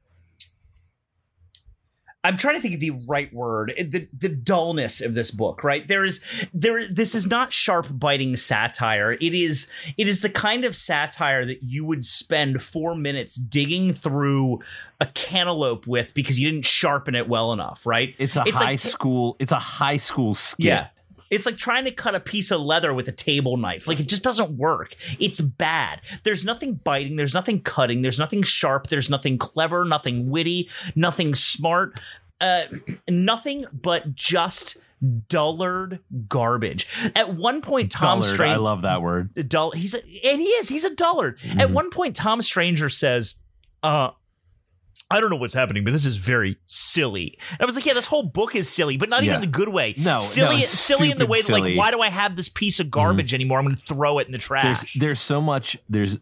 I'm trying to think of the right word. The the dullness of this book, right? There is there. This is not sharp, biting satire. It is it is the kind of satire that you would spend four minutes digging through a cantaloupe with because you didn't sharpen it well enough, right? It's a it's high like t- school. It's a high school skit. Yeah. It's like trying to cut a piece of leather with a table knife. Like, it just doesn't work. It's bad. There's nothing biting. There's nothing cutting. There's nothing sharp. There's nothing clever, nothing witty, nothing smart, uh, nothing but just dullard garbage. At one point, Tom Stranger... I love that word. Dull. He's a, and he is. He's a dullard. Mm-hmm. At one point, Tom Stranger says, uh... I don't know what's happening, but this is very silly. And I was like, yeah, this whole book is silly, but not yeah. even in the good way. No, silly, no, silly in the way that, silly. like, why do I have this piece of garbage mm. anymore? I'm going to throw it in the trash. There's, there's so much. There's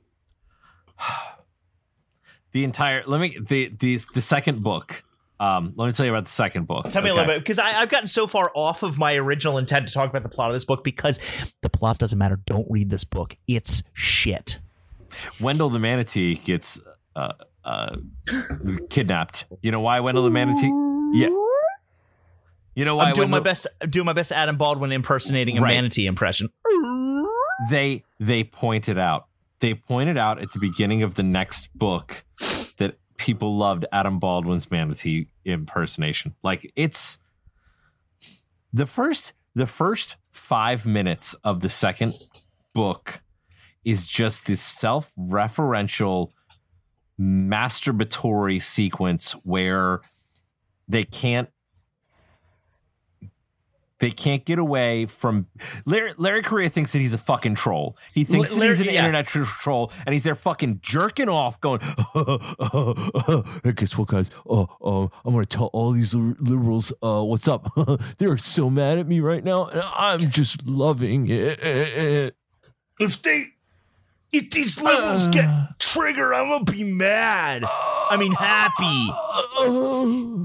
the entire. Let me the the the second book. Um, let me tell you about the second book. Tell me okay. a little bit, because I've gotten so far off of my original intent to talk about the plot of this book because the plot doesn't matter. Don't read this book. It's shit. Wendell the Manatee gets. Uh, Uh, kidnapped. You know why Wendell the Manatee? Yeah. You know why I'm doing Wendell- my best. I'm doing my best Adam Baldwin impersonating a right. manatee impression. They they pointed out. They pointed out at the beginning of the next book that people loved Adam Baldwin's manatee impersonation. Like it's the first the first five minutes of the second book is just this self-referential masturbatory sequence where they can't they can't get away from Larry, Larry Correia thinks that he's a fucking troll. He thinks Larry, that he's an yeah. internet troll, and he's there fucking jerking off going, uh, uh, uh, uh, guess what, guys? Uh, uh, I'm going to tell all these liberals uh, what's up. They're so mad at me right now, and I'm just loving it. If they If these liberals uh, get triggered, I'm going to be mad. I mean, happy. Uh,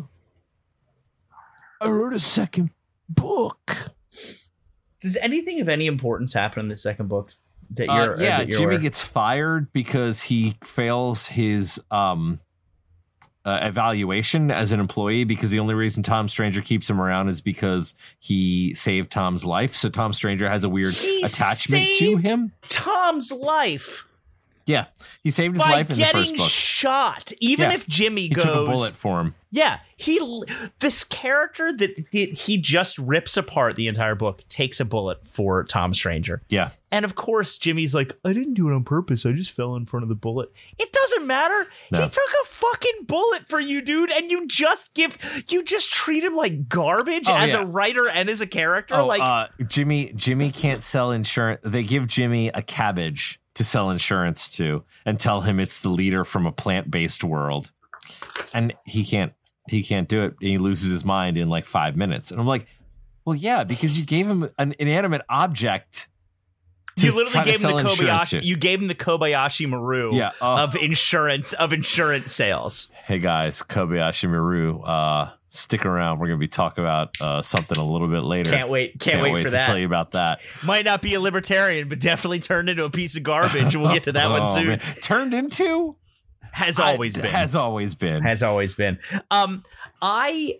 I wrote a second book. Does anything of any importance happen in the second book? That uh, you're, yeah, that you're Jimmy aware? gets fired because he fails his um uh, evaluation as an employee because the only reason Tom Stranger keeps him around is because he saved Tom's life. So Tom Stranger has a weird he attachment to saved him. Tom's life. Yeah, he saved his By life in the first getting book. shot, even Yeah. if Jimmy He goes, took a bullet for him. Yeah, he this character that he, he just rips apart the entire book takes a bullet for Tom Stranger. Yeah. And of course, Jimmy's like, I didn't do it on purpose. I just fell in front of the bullet. It doesn't matter. No. He took a fucking bullet for you, dude, and you just give you just treat him like garbage Oh, as yeah. a writer and as a character. Oh, like uh, Jimmy Jimmy can't sell insurance. They give Jimmy a cabbage to sell insurance to and tell him it's the leader from a plant-based world. And he can't he can't do it. And he loses his mind in like five minutes. And I'm like, well, yeah, because you gave him an inanimate object. to you literally try to gave him the sell insurance Kobayashi. to. You gave him the Kobayashi Maru Yeah, uh, of insurance of insurance sales. Hey guys, Kobayashi Maru, uh, stick around. We're going to be talking about uh, something a little bit later. Can't wait. Can't, wait, for to that. tell you about that. Might not be a libertarian, but definitely turned into a piece of garbage. We'll get to that one Oh, soon. man. Turned into? Has always I- been. Has always been. Has always been. Um, I.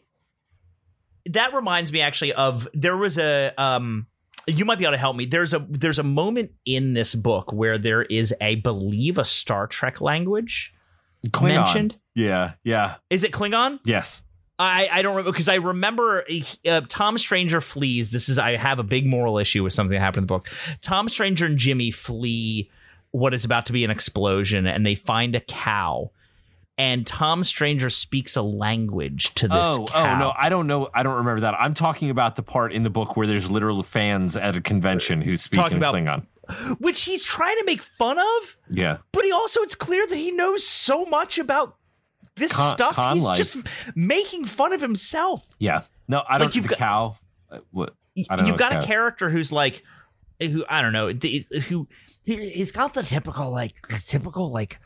That reminds me actually of there was a um. You might be able to help me. There's a there's a moment in this book where there is, I believe, a Star Trek language Klingon. mentioned. Yeah, yeah, Is it Klingon? yes. I, I don't remember because I remember uh, Tom Stranger flees. This is I have a big moral issue with something that happened in the book. Tom Stranger and Jimmy flee what is about to be an explosion, and they find a cow. And Tom Stranger speaks a language to this Oh, cow. oh no, I don't know. I don't remember that. I'm talking about the part in the book where there's literal fans at a convention who speak Talking in about- Klingon. Which he's trying to make fun of, Yeah, but he also it's clear that he knows so much about this Con- stuff. con He's life. just making fun of himself. yeah. No, I don't. Like, you've the got- cow. uh, What? I don't You've know got cow. a character who's like, who I don't know, the- who he, he's got the typical like typical like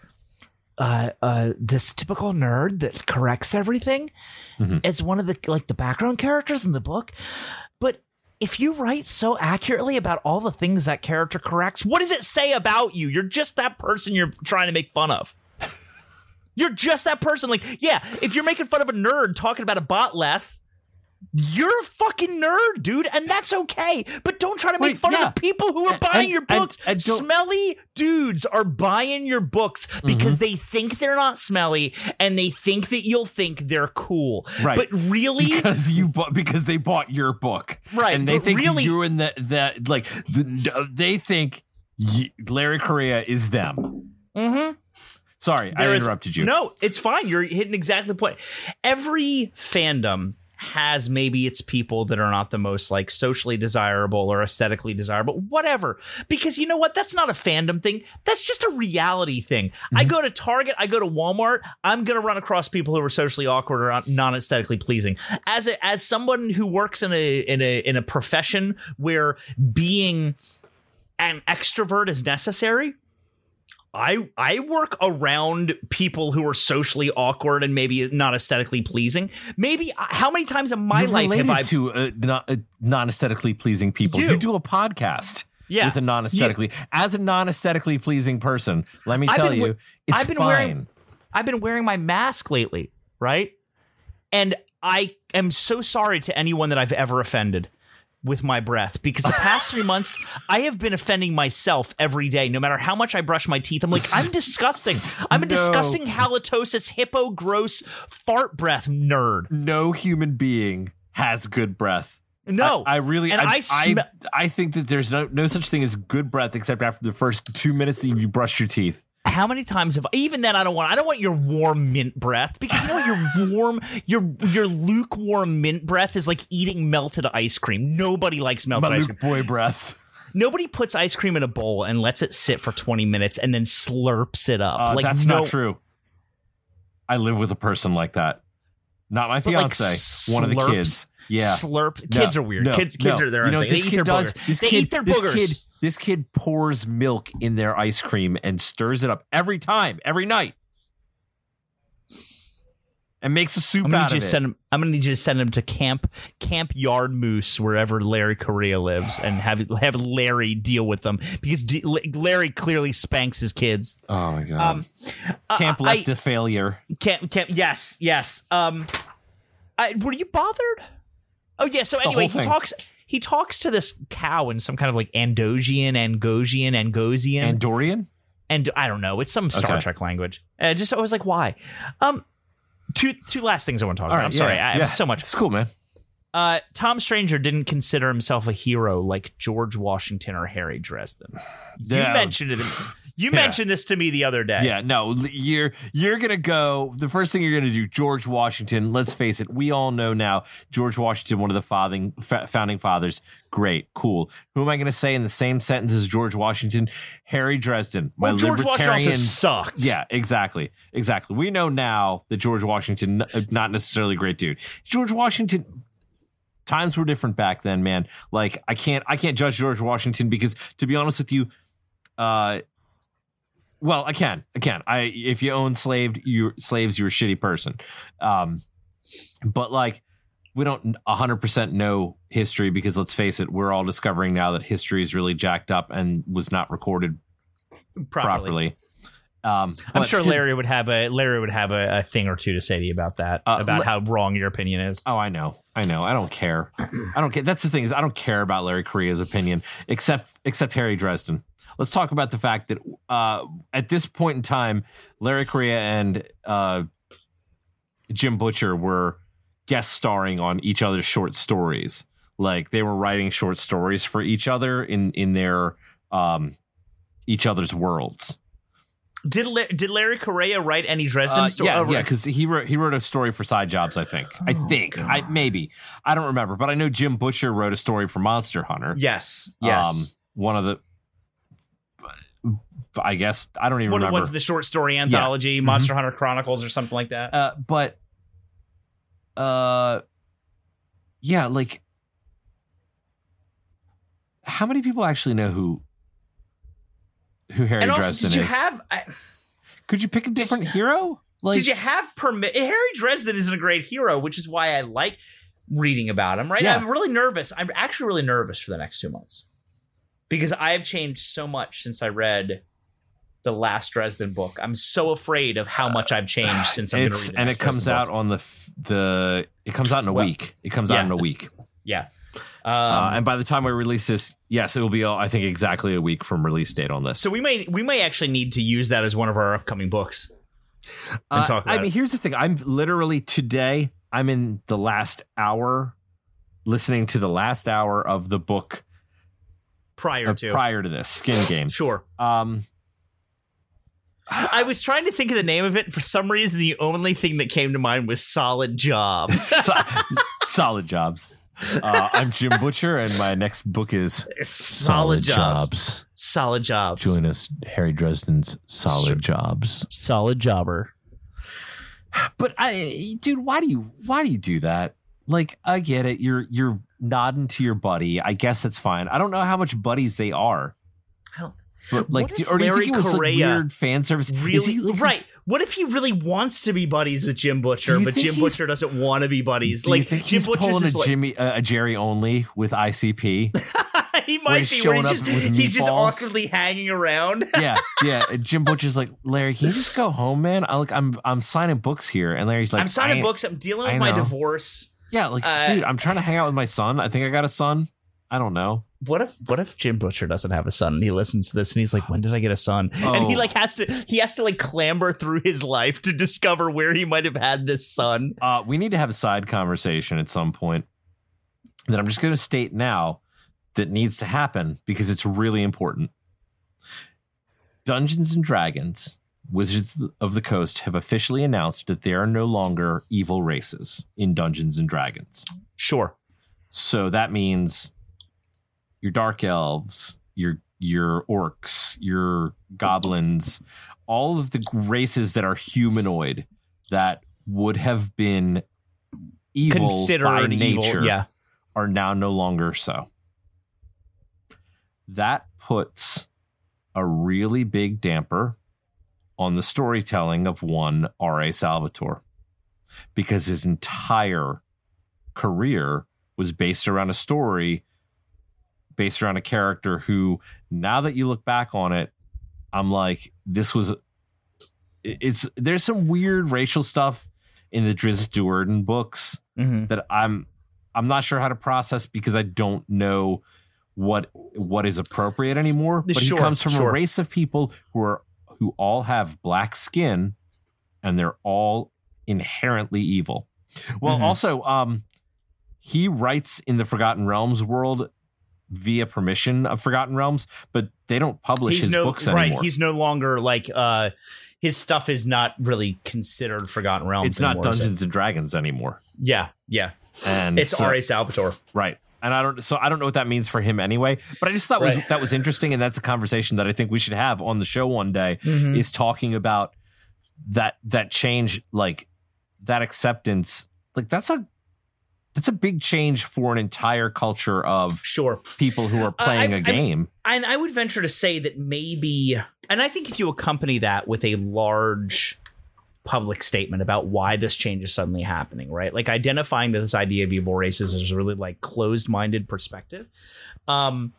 uh uh this typical nerd that corrects everything. Mhm. It's one of the like the background characters in the book, but if you write so accurately about all the things that character corrects, what does it say about you? You're just that person you're trying to make fun of. You're just that person. Like, yeah, if you're making fun of a nerd talking about a botleth, you're a fucking nerd, dude, and that's okay. But don't try to make Wait, fun yeah. of the people who are And- buying and- your and- books. and don't- Smelly dudes are buying your books because they think they're not smelly and they think that you'll think they're cool. Right. But really, because you bought because they bought your book, Right, And they but think really- you're in the that like the, they think y- Larry Correa is them. Mhm. Sorry, There I is- interrupted you. No, it's fine. You're hitting exactly the point. Every fandom has maybe its people that are not the most like socially desirable or aesthetically desirable, whatever. Because you know what? That's not a fandom thing. That's just a reality thing. I go to Target, I go to Walmart, I'm going to run across people who are socially awkward or non-aesthetically pleasing. As a, as someone who works in a in a in a profession where being an extrovert is necessary, I I work around people who are socially awkward and maybe not aesthetically pleasing. Maybe how many times in my You're life have related I to uh, non, uh, non-aesthetically pleasing people? You. You do a podcast Yeah. with a non-aesthetically as a non-aesthetically pleasing person. Let me I've tell been you, we- it's I've been fine. wearing- I've been wearing my mask lately, right? And I am so sorry to anyone that I've ever offended with my breath, because the past three months I have been offending myself every day. No matter how much I brush my teeth, I'm like, I'm disgusting. I'm a No. disgusting halitosis, hippo, gross fart breath nerd. No human being has good breath. No, I, I really, and I, I I, sm- I think that there's no no such thing as good breath except after the first two minutes that you brush your teeth. How many times have even then I don't want I don't want your warm mint breath, because you know what your warm your your lukewarm mint breath is like eating melted ice cream. Nobody likes melted My ice cream. Luke Boy breath. Nobody puts ice cream in a bowl and lets it sit for twenty minutes and then slurps it up. Uh, like that's no, not true. I live with a person like that. Not my But, like, fiance, one of the slurps- kids. Yeah. Slurp. No, Kids are weird. no, kids kids no. are their You own know, thing. this They eat kid their does. boogers. This they kid, eat their this boogers. kid, this kid pours milk in their ice cream and stirs it up every time, every night. and makes a soup I'm gonna out need of you to it. send him. I'm gonna need you to send him to camp Camp Yard Moose wherever Larry Correa lives, and have have Larry deal with them because D- Larry clearly spanks his kids. Oh my god! Um, Camp uh, left I, a failure. Camp Camp. Yes, yes. Um, I, were you bothered? Oh yeah. So anyway, he thing. talks. He talks to this cow in some kind of like Andosian, Angosian, Angosian, Andorian. and I don't know. It's some Star Okay. Trek language. And just I was like, why? Um, two two last things I want to talk All about. right, I'm sorry, yeah, I yeah. have so much. It's cool, man. Uh, Tom Stranger didn't consider himself a hero like George Washington or Harry Dresden. You Yeah. mentioned it. You Yeah. mentioned this to me the other day. Yeah, no, you're you're gonna go. The first thing you're gonna do, George Washington. Let's face it, we all know now. George Washington, one of the founding founding fathers. Great, cool. Who am I gonna say in the same sentence as George Washington? Harry Dresden, my Well, George Washington libertarian. also sucked. Yeah, exactly, exactly. We know now that George Washington, n- not necessarily a great dude. George Washington. Times were different back then, man. Like I can't, I can't judge George Washington because, to be honest with you, uh, well, I can, I can. I if you own slaved, you slaves, you're a shitty person. Um, but like, we don't one hundred percent know history because let's face it, we're all discovering now that history is really jacked up and was not recorded properly. properly. Um, I'm but sure to- Larry would have a Larry would have a, a thing or two to say to you about that, Uh, about le- how wrong your opinion is. Oh, I know. I know. I don't care. I don't care. That's the thing is I don't care about Larry Correa's opinion except except Harry Dresden. Let's talk about the fact that uh, at this point in time, Larry Correa and uh, Jim Butcher were guest starring on each other's short stories. Like they were writing short stories for each other in in their um, each other's worlds. Did La- did Larry Correa write any Dresden Uh, story? yeah, yeah, because he wrote he wrote a story for Side Jobs. I think. I Oh, think. God. I maybe. I don't remember, but I know Jim Butcher wrote a story for Monster Hunter. Yes, yes. Um, one of the. I guess I don't even One of the remember. ones, the short story anthology, Mm-hmm. Monster Hunter Chronicles, or something like that. uh, but. Uh. Yeah, like. How many people actually know who? Who Harry and also, Dresden did you is? have? I, Could you pick a different hero? Like, did you have permit? Harry Dresden isn't a great hero, which is why I like reading about him. Right? Yeah. I'm really nervous. I'm actually really nervous for the next two months because I have changed so much since I read the last Dresden book. I'm so afraid of how much I've changed since I'm going to It's read. The and it next comes Dresden out book. on the f- the. It comes out in a Well, week. It comes yeah, out in a the- week. Yeah. Um, Uh, and by the time we release this, yes, it will be, I think, exactly a week from release date on this. so we may we may actually need to use that as one of our upcoming books. And Uh, talk I about mean, it. here's the thing. I'm literally today, I'm in the last hour, listening to the last hour of the book Prior uh, to prior to this, Skin Game. sure. Um, I was trying to think of the name of it. For some reason, the only thing that came to mind was Solid Jobs. so- solid jobs. Uh, I'm Jim Butcher, and my next book is Solid, Jobs. Solid Jobs. Join us, Harry Dresden's Solid Sure. Jobs. Solid Jobber. But I, dude, why do you why do you do that? Like, I get it. You're you're nodding to your buddy. I guess that's fine. I don't know how much buddies they are. I don't. But like, What do, if or do you Larry think it was like Correa weird fan service? Is Really, he, like, right? What if he really wants to be buddies with Jim Do Butcher, you but think Jim he's- Butcher doesn't want to be buddies? Do like you think Jim he's Butcher's pulling a just like Jimmy, uh, a Jerry only with I C P? he where might he's be. Where showing he's up just with he's just meatballs? awkwardly hanging around. yeah, yeah. And Jim Butcher's like, Larry, can you just go home, man? I like, I'm I'm signing books here, and Larry's like, I'm signing I- books. I'm dealing with I my know. divorce. Yeah, like, Uh, dude, I'm trying to hang out with my son. I think I got a son. I don't know. What if what if Jim Butcher doesn't have a son and he listens to this and he's like, when did I get a son? And he Oh. like has to he has to like clamber through his life to discover where he might have had this son. Uh, we need to have a side conversation at some point that I'm just going to state now that needs to happen because it's really important. Dungeons and Dragons, Wizards of the Coast have officially announced that there are no longer evil races in Dungeons and Dragons. Sure. So that means your dark elves, your your orcs, your goblins, all of the races that are humanoid that would have been evil by Considered evil. nature Yeah. are now no longer so. That puts a really big damper on the storytelling of one R A Salvatore. because his entire career was based around a story, based around a character who, now that you look back on it, I'm like, this was, it's, there's some weird racial stuff in the Driz Do'Urden books mm-hmm. that I'm, I'm not sure how to process because I don't know what, what is appropriate anymore. But sure, he comes from sure. a race of people who are, who all have black skin and they're all inherently evil. Well, mm-hmm. also, um, he writes in the Forgotten Realms world via permission of Forgotten Realms, but they don't publish he's his no, books anymore. Right, he's no longer like uh, his stuff is not really considered Forgotten Realms. It's not anymore, Dungeons and Dragons anymore. Yeah, yeah, and it's so, R A Salvatore, right? And I don't, so I don't know what that means for him anyway. But I just thought right. was that was interesting, and that's a conversation that I think we should have on the show one day. Mm-hmm. Is talking about that that change, like that acceptance, like that's a. It's a big change for an entire culture of sure people who are playing uh, I, a game. I, and I would venture to say that maybe, and I think if you accompany that with a large public statement about why this change is suddenly happening, right? Like identifying that this idea of evil races is really like closed-minded perspective. Um,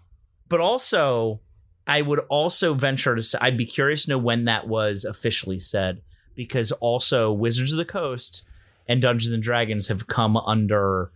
but also, I would also venture to say, I'd be curious to know when that was officially said, because also Wizards of the Coast and Dungeons and Dragons have come under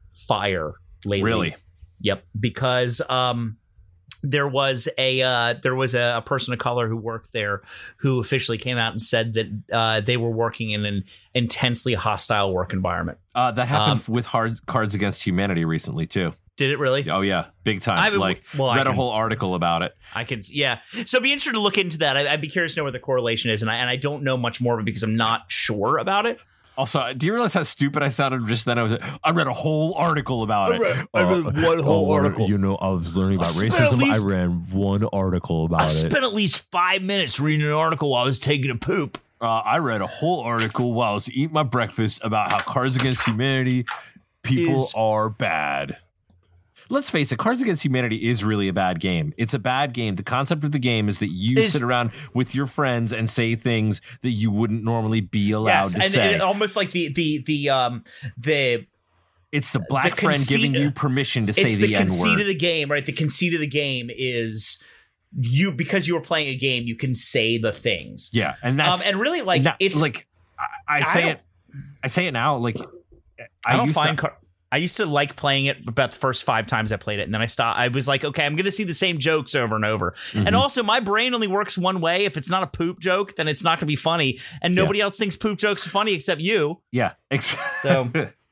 fire lately. Really? Yep. Because um, there was a uh, there was a, a person of color who worked there who officially came out and said that uh, they were working in an intensely hostile work environment. Uh, that happened um, with hard, Cards Against Humanity recently too. Did it really? Oh yeah, big time. I mean, like well, read I can, a whole article about it. I can, yeah. So I'd be interested to look into that. I, I'd be curious to know where the correlation is, and I and I don't know much more of it because I'm not sure about it. Also, do you realize how stupid I sounded just then? I was, I read a whole article about I read, it. I read uh, one whole uh, article. You know, I was learning about I racism. Least, I read one article about I it. I spent at least five minutes reading an article while I was taking a poop. Uh, I read a whole article while I was eating my breakfast about how Cards Against Humanity people is, are bad. Let's face it, Cards Against Humanity is really a bad game. It's a bad game. The concept of the game is that you is, sit around with your friends and say things that you wouldn't normally be allowed yes, to and, say. And almost like the the the um the it's the black the friend conceit, giving you permission to say the, the N word. It's the conceit of the game, right? The conceit of the game is you because you are playing a game, you can say the things. Yeah, and that's um, and really like not, it's like I, I say I it, I say it now. Like I, I don't find. To, car- I used to like playing it about the first five times I played it, and then I stopped. I was like, okay, I'm going to see the same jokes over and over. Mm-hmm. And also, my brain only works one way. If it's not a poop joke, then it's not going to be funny. And nobody yeah. else thinks poop jokes are funny except you. Yeah. So,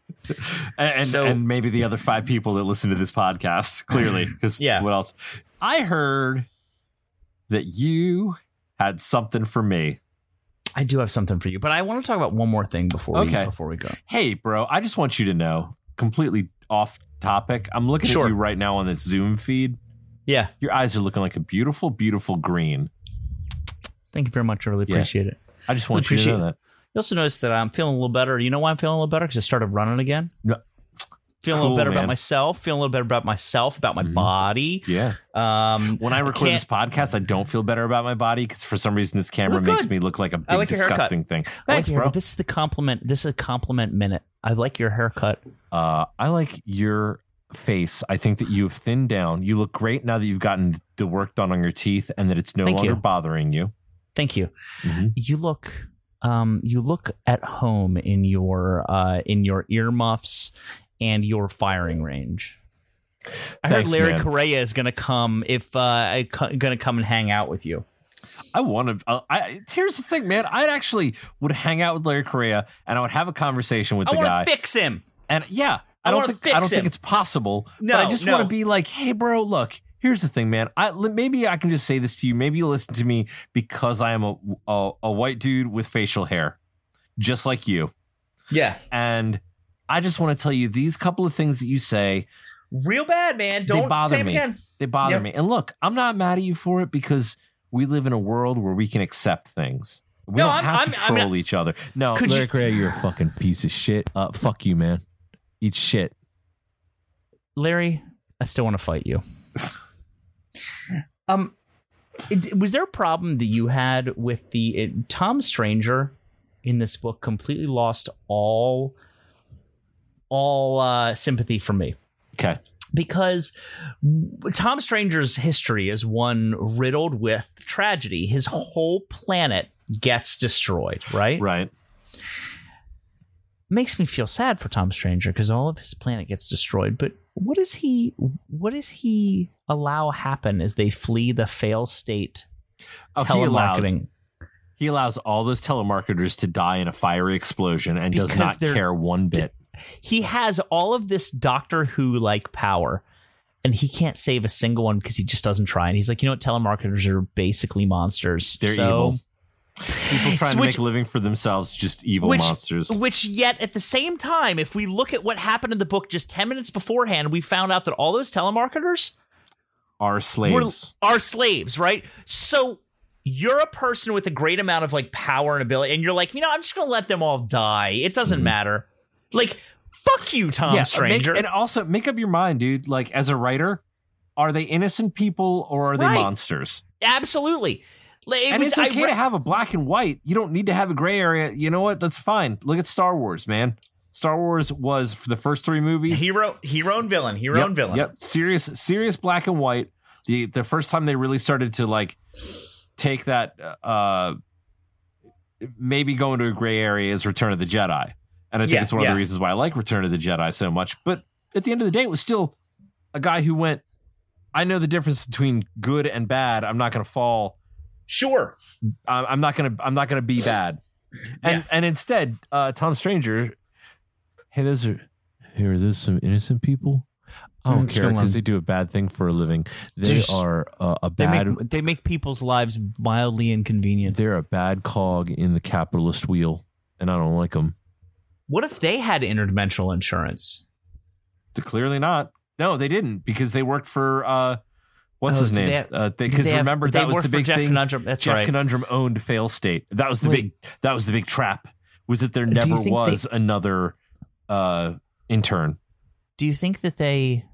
and, so, and maybe the other five people that listen to this podcast, clearly. Because yeah. what else? I heard that you had something for me. I do have something for you, but I want to talk about one more thing before we, okay. before we go. Hey, bro, I just want you to know. Completely off topic. I'm looking sure. at you right now on this Zoom feed. Yeah. Your eyes are looking like a beautiful, beautiful green. Thank you very much. I really yeah. appreciate it. I just want really you to know that. You also noticed that I'm feeling a little better. You know why I'm feeling a little better? Because I started running again. No. Feeling cool, a little better man. about myself. Feeling a little better about myself, about my mm-hmm. body. Yeah. Um, when I record I this podcast, I don't feel better about my body because for some reason this camera makes me look like a big, like disgusting thing. Thanks, bro. This is the compliment. This is a compliment minute. I like your haircut. Uh, I like your face. I think that you have thinned down. You look great now that you've gotten the work done on your teeth and that it's no Thank longer you. bothering you. Thank you. Mm-hmm. You look, um, you look at home in your uh, in your earmuffs and your firing range. I Thanks, heard Larry man. Correia is going to come if uh, going to come and hang out with you. I want to. Uh, I here's the thing, man. I actually would hang out with Larry Correia, and I would have a conversation with I the guy. I want to fix him. And yeah, I, I don't think fix I don't him. think it's possible. No, but I just no. want to be like, hey, bro, look. Here's the thing, man. I maybe I can just say this to you. Maybe you'll listen to me because I am a a, a white dude with facial hair, just like you. Yeah. And I just want to tell you these couple of things that you say. Real bad, man. Don't they bother say them me. again. They bother yep. me. And look, I'm not mad at you for it because we live in a world where we can accept things. We no, don't I'm, have I'm, to troll I'm, each other. No, Larry you, Correia, you're a fucking piece of shit. Uh, fuck you, man. Eat shit. Larry, I still want to fight you. um, it, was there a problem that you had with the it, Tom Stranger? in this book completely lost all all uh, sympathy for me. Okay. Because Tom Stranger's history is one riddled with tragedy. His whole planet gets destroyed, right? Right. Makes me feel sad for Tom Stranger because all of his planet gets destroyed. But what does he what does he allow happen as they flee the fail state Oh, he allows, telemarketing? he allows all those telemarketers to die in a fiery explosion and does Because not they're- care one bit. He has all of this Doctor Who like power, and he can't save a single one because he just doesn't try. And he's like, you know what? Telemarketers are basically monsters. They're So- evil. People trying to Which- make a living for themselves, just evil which, monsters. Which yet at the same time, if we look at what happened in the book just ten minutes beforehand, we found out that all those telemarketers Are slaves. were, are slaves, right? So you're a person with a great amount of like power and ability, and you're like, you know, I'm just going to let them all die. It doesn't Mm-hmm. matter. Like, fuck you, Tom yeah, Stranger. Make, and also make up your mind, dude. Like, as a writer, are they innocent people or are they Right. monsters? Absolutely. Like, it And was, it's okay I re- to have a black and white. You don't need to have a gray area. You know what? That's fine. Look at Star Wars, man. Star Wars was for the first three movies. hero, hero and villain, hero Yep, and villain. Yep. Serious, serious black and white. The the first time they really started to like take that, uh, maybe go into a gray area is Return of the Jedi, and I think Yeah, it's one yeah. of the reasons why I like Return of the Jedi so much. But at the end of the day, it was still a guy who went, I know the difference between good and bad. I'm not going to fall. Sure. I'm I'm not going to. I'm not going to be bad. And Yeah. and instead, uh, Tom Stranger. Hey, those are here. Are those some innocent people? I don't Mm, care come because on. they do a bad thing for a living. They Just- are uh, a They bad. make, they make people's lives mildly inconvenient. They're a bad cog in the capitalist wheel, and I don't like them. What if they had interdimensional insurance? Clearly not. No, they didn't because they worked for uh, what's Oh, his did name? they have- uh, Did because they have- remember they that was worked the for big Jeff thing. Conundrum. That's Jeff right. Conundrum owned Failstate. That was the Wait. big. That was the big trap. Was that there Do you never think was they- another uh, intern? Do you think that they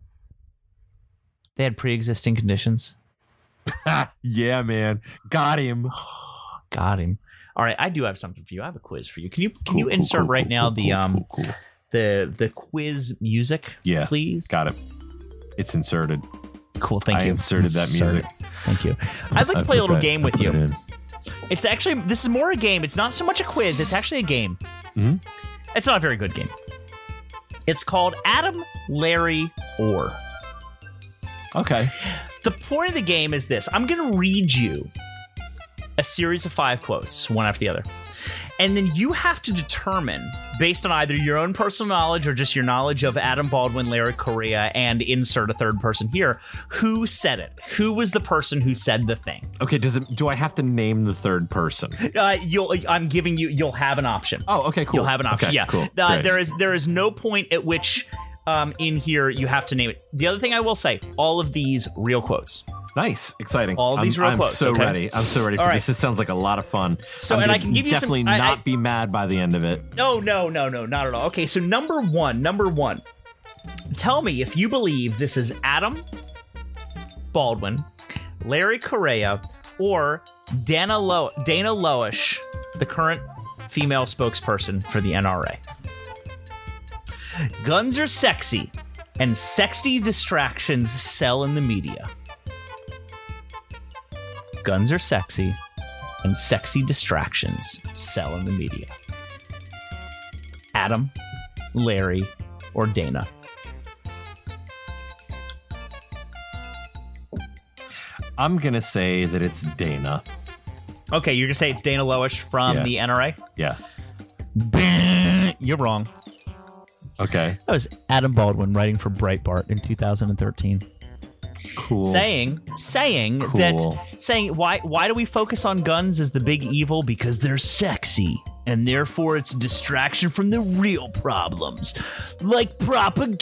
they had pre-existing conditions? Yeah, man, got him. Got him. All right, I do have something for you. I have a quiz for you. Can you can Cool, you cool, insert cool, right cool, now cool, the cool, um cool, cool. the the quiz music? Yeah, please. Got it. It's inserted. Cool. Thank I you. inserted that Insert music. it. Thank you. I'd like I to play a put little that- game I with put you. it in. It's actually this is more a game. It's not so much a quiz. It's actually a game. Mhm. It's not a very good game. It's called Adam, Larry, or. Okay. The point of the game is this. I'm going to read you a series of five quotes, one after the other. And then you have to determine, based on either your own personal knowledge or just your knowledge of Adam Baldwin, Larry Correa, and insert a third person here, who said it? Who was the person who said the thing? Okay. Does it? Do I have to name the third person? Uh, you'll. I'm giving you. You'll have an option. Oh, okay. Cool. You'll have an option. Okay, yeah. Cool. Uh, Great. there is. There is no point at which, um, in here you have to name it. The other thing I will say: all of these real quotes. Nice, exciting. All of I'm, these real I'm quotes, so okay? ready. I'm so ready for All right. this. This sounds like a lot of fun. So, I'm and I gonna can give you some- definitely I- not I- be mad by the end of it. No, no, no, no, not at all. Okay, so number one, number one. Tell me if you believe this is Adam Baldwin, Larry Correa, or Dana Lo- Dana Loesch, the current female spokesperson for the N R A. Guns are sexy, and sexy distractions sell in the media. Guns are sexy, and sexy distractions sell in the media. Adam, Larry, or Dana? I'm gonna say that it's Dana. Okay, you're gonna say it's Dana Loesch from Yeah. the N R A? Yeah. You're wrong. Okay. That was Adam Baldwin writing for Breitbart in two thousand thirteen. Cool. Saying, saying Cool. that, saying why why do we focus on guns as the big evil? Because they're sexy, and therefore it's a distraction from the real problems, like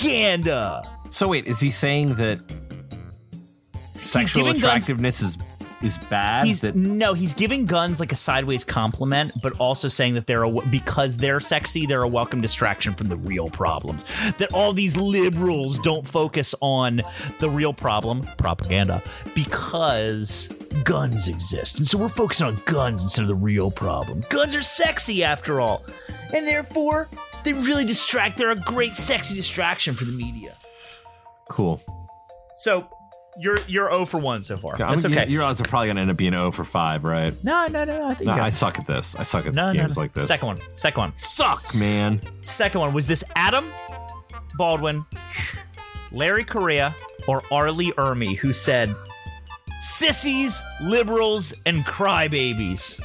propaganda. So wait, is he saying that sexual giving guns- attractiveness is is bad. He's that no, he's giving guns like a sideways compliment, but also saying that they're a, because they're sexy, they're a welcome distraction from the real problems. That all these liberals don't focus on the real problem, propaganda, because guns exist, and so we're focusing on guns instead of the real problem. Guns are sexy after all, and therefore they really distract. They're a great sexy distraction for the media. cool. So. You're you're zero for one so far. Yeah, That's I'm, okay. Your odds are probably going to end up being zero for five, right? No, no, no, no. I think No, you I got- suck at this. I suck at no, no, games no. like this. Second one. Second one. Suck, man. Second one. Was this Adam Baldwin, Larry Correa, or Arlie Ermy who said, sissies, liberals, and crybabies?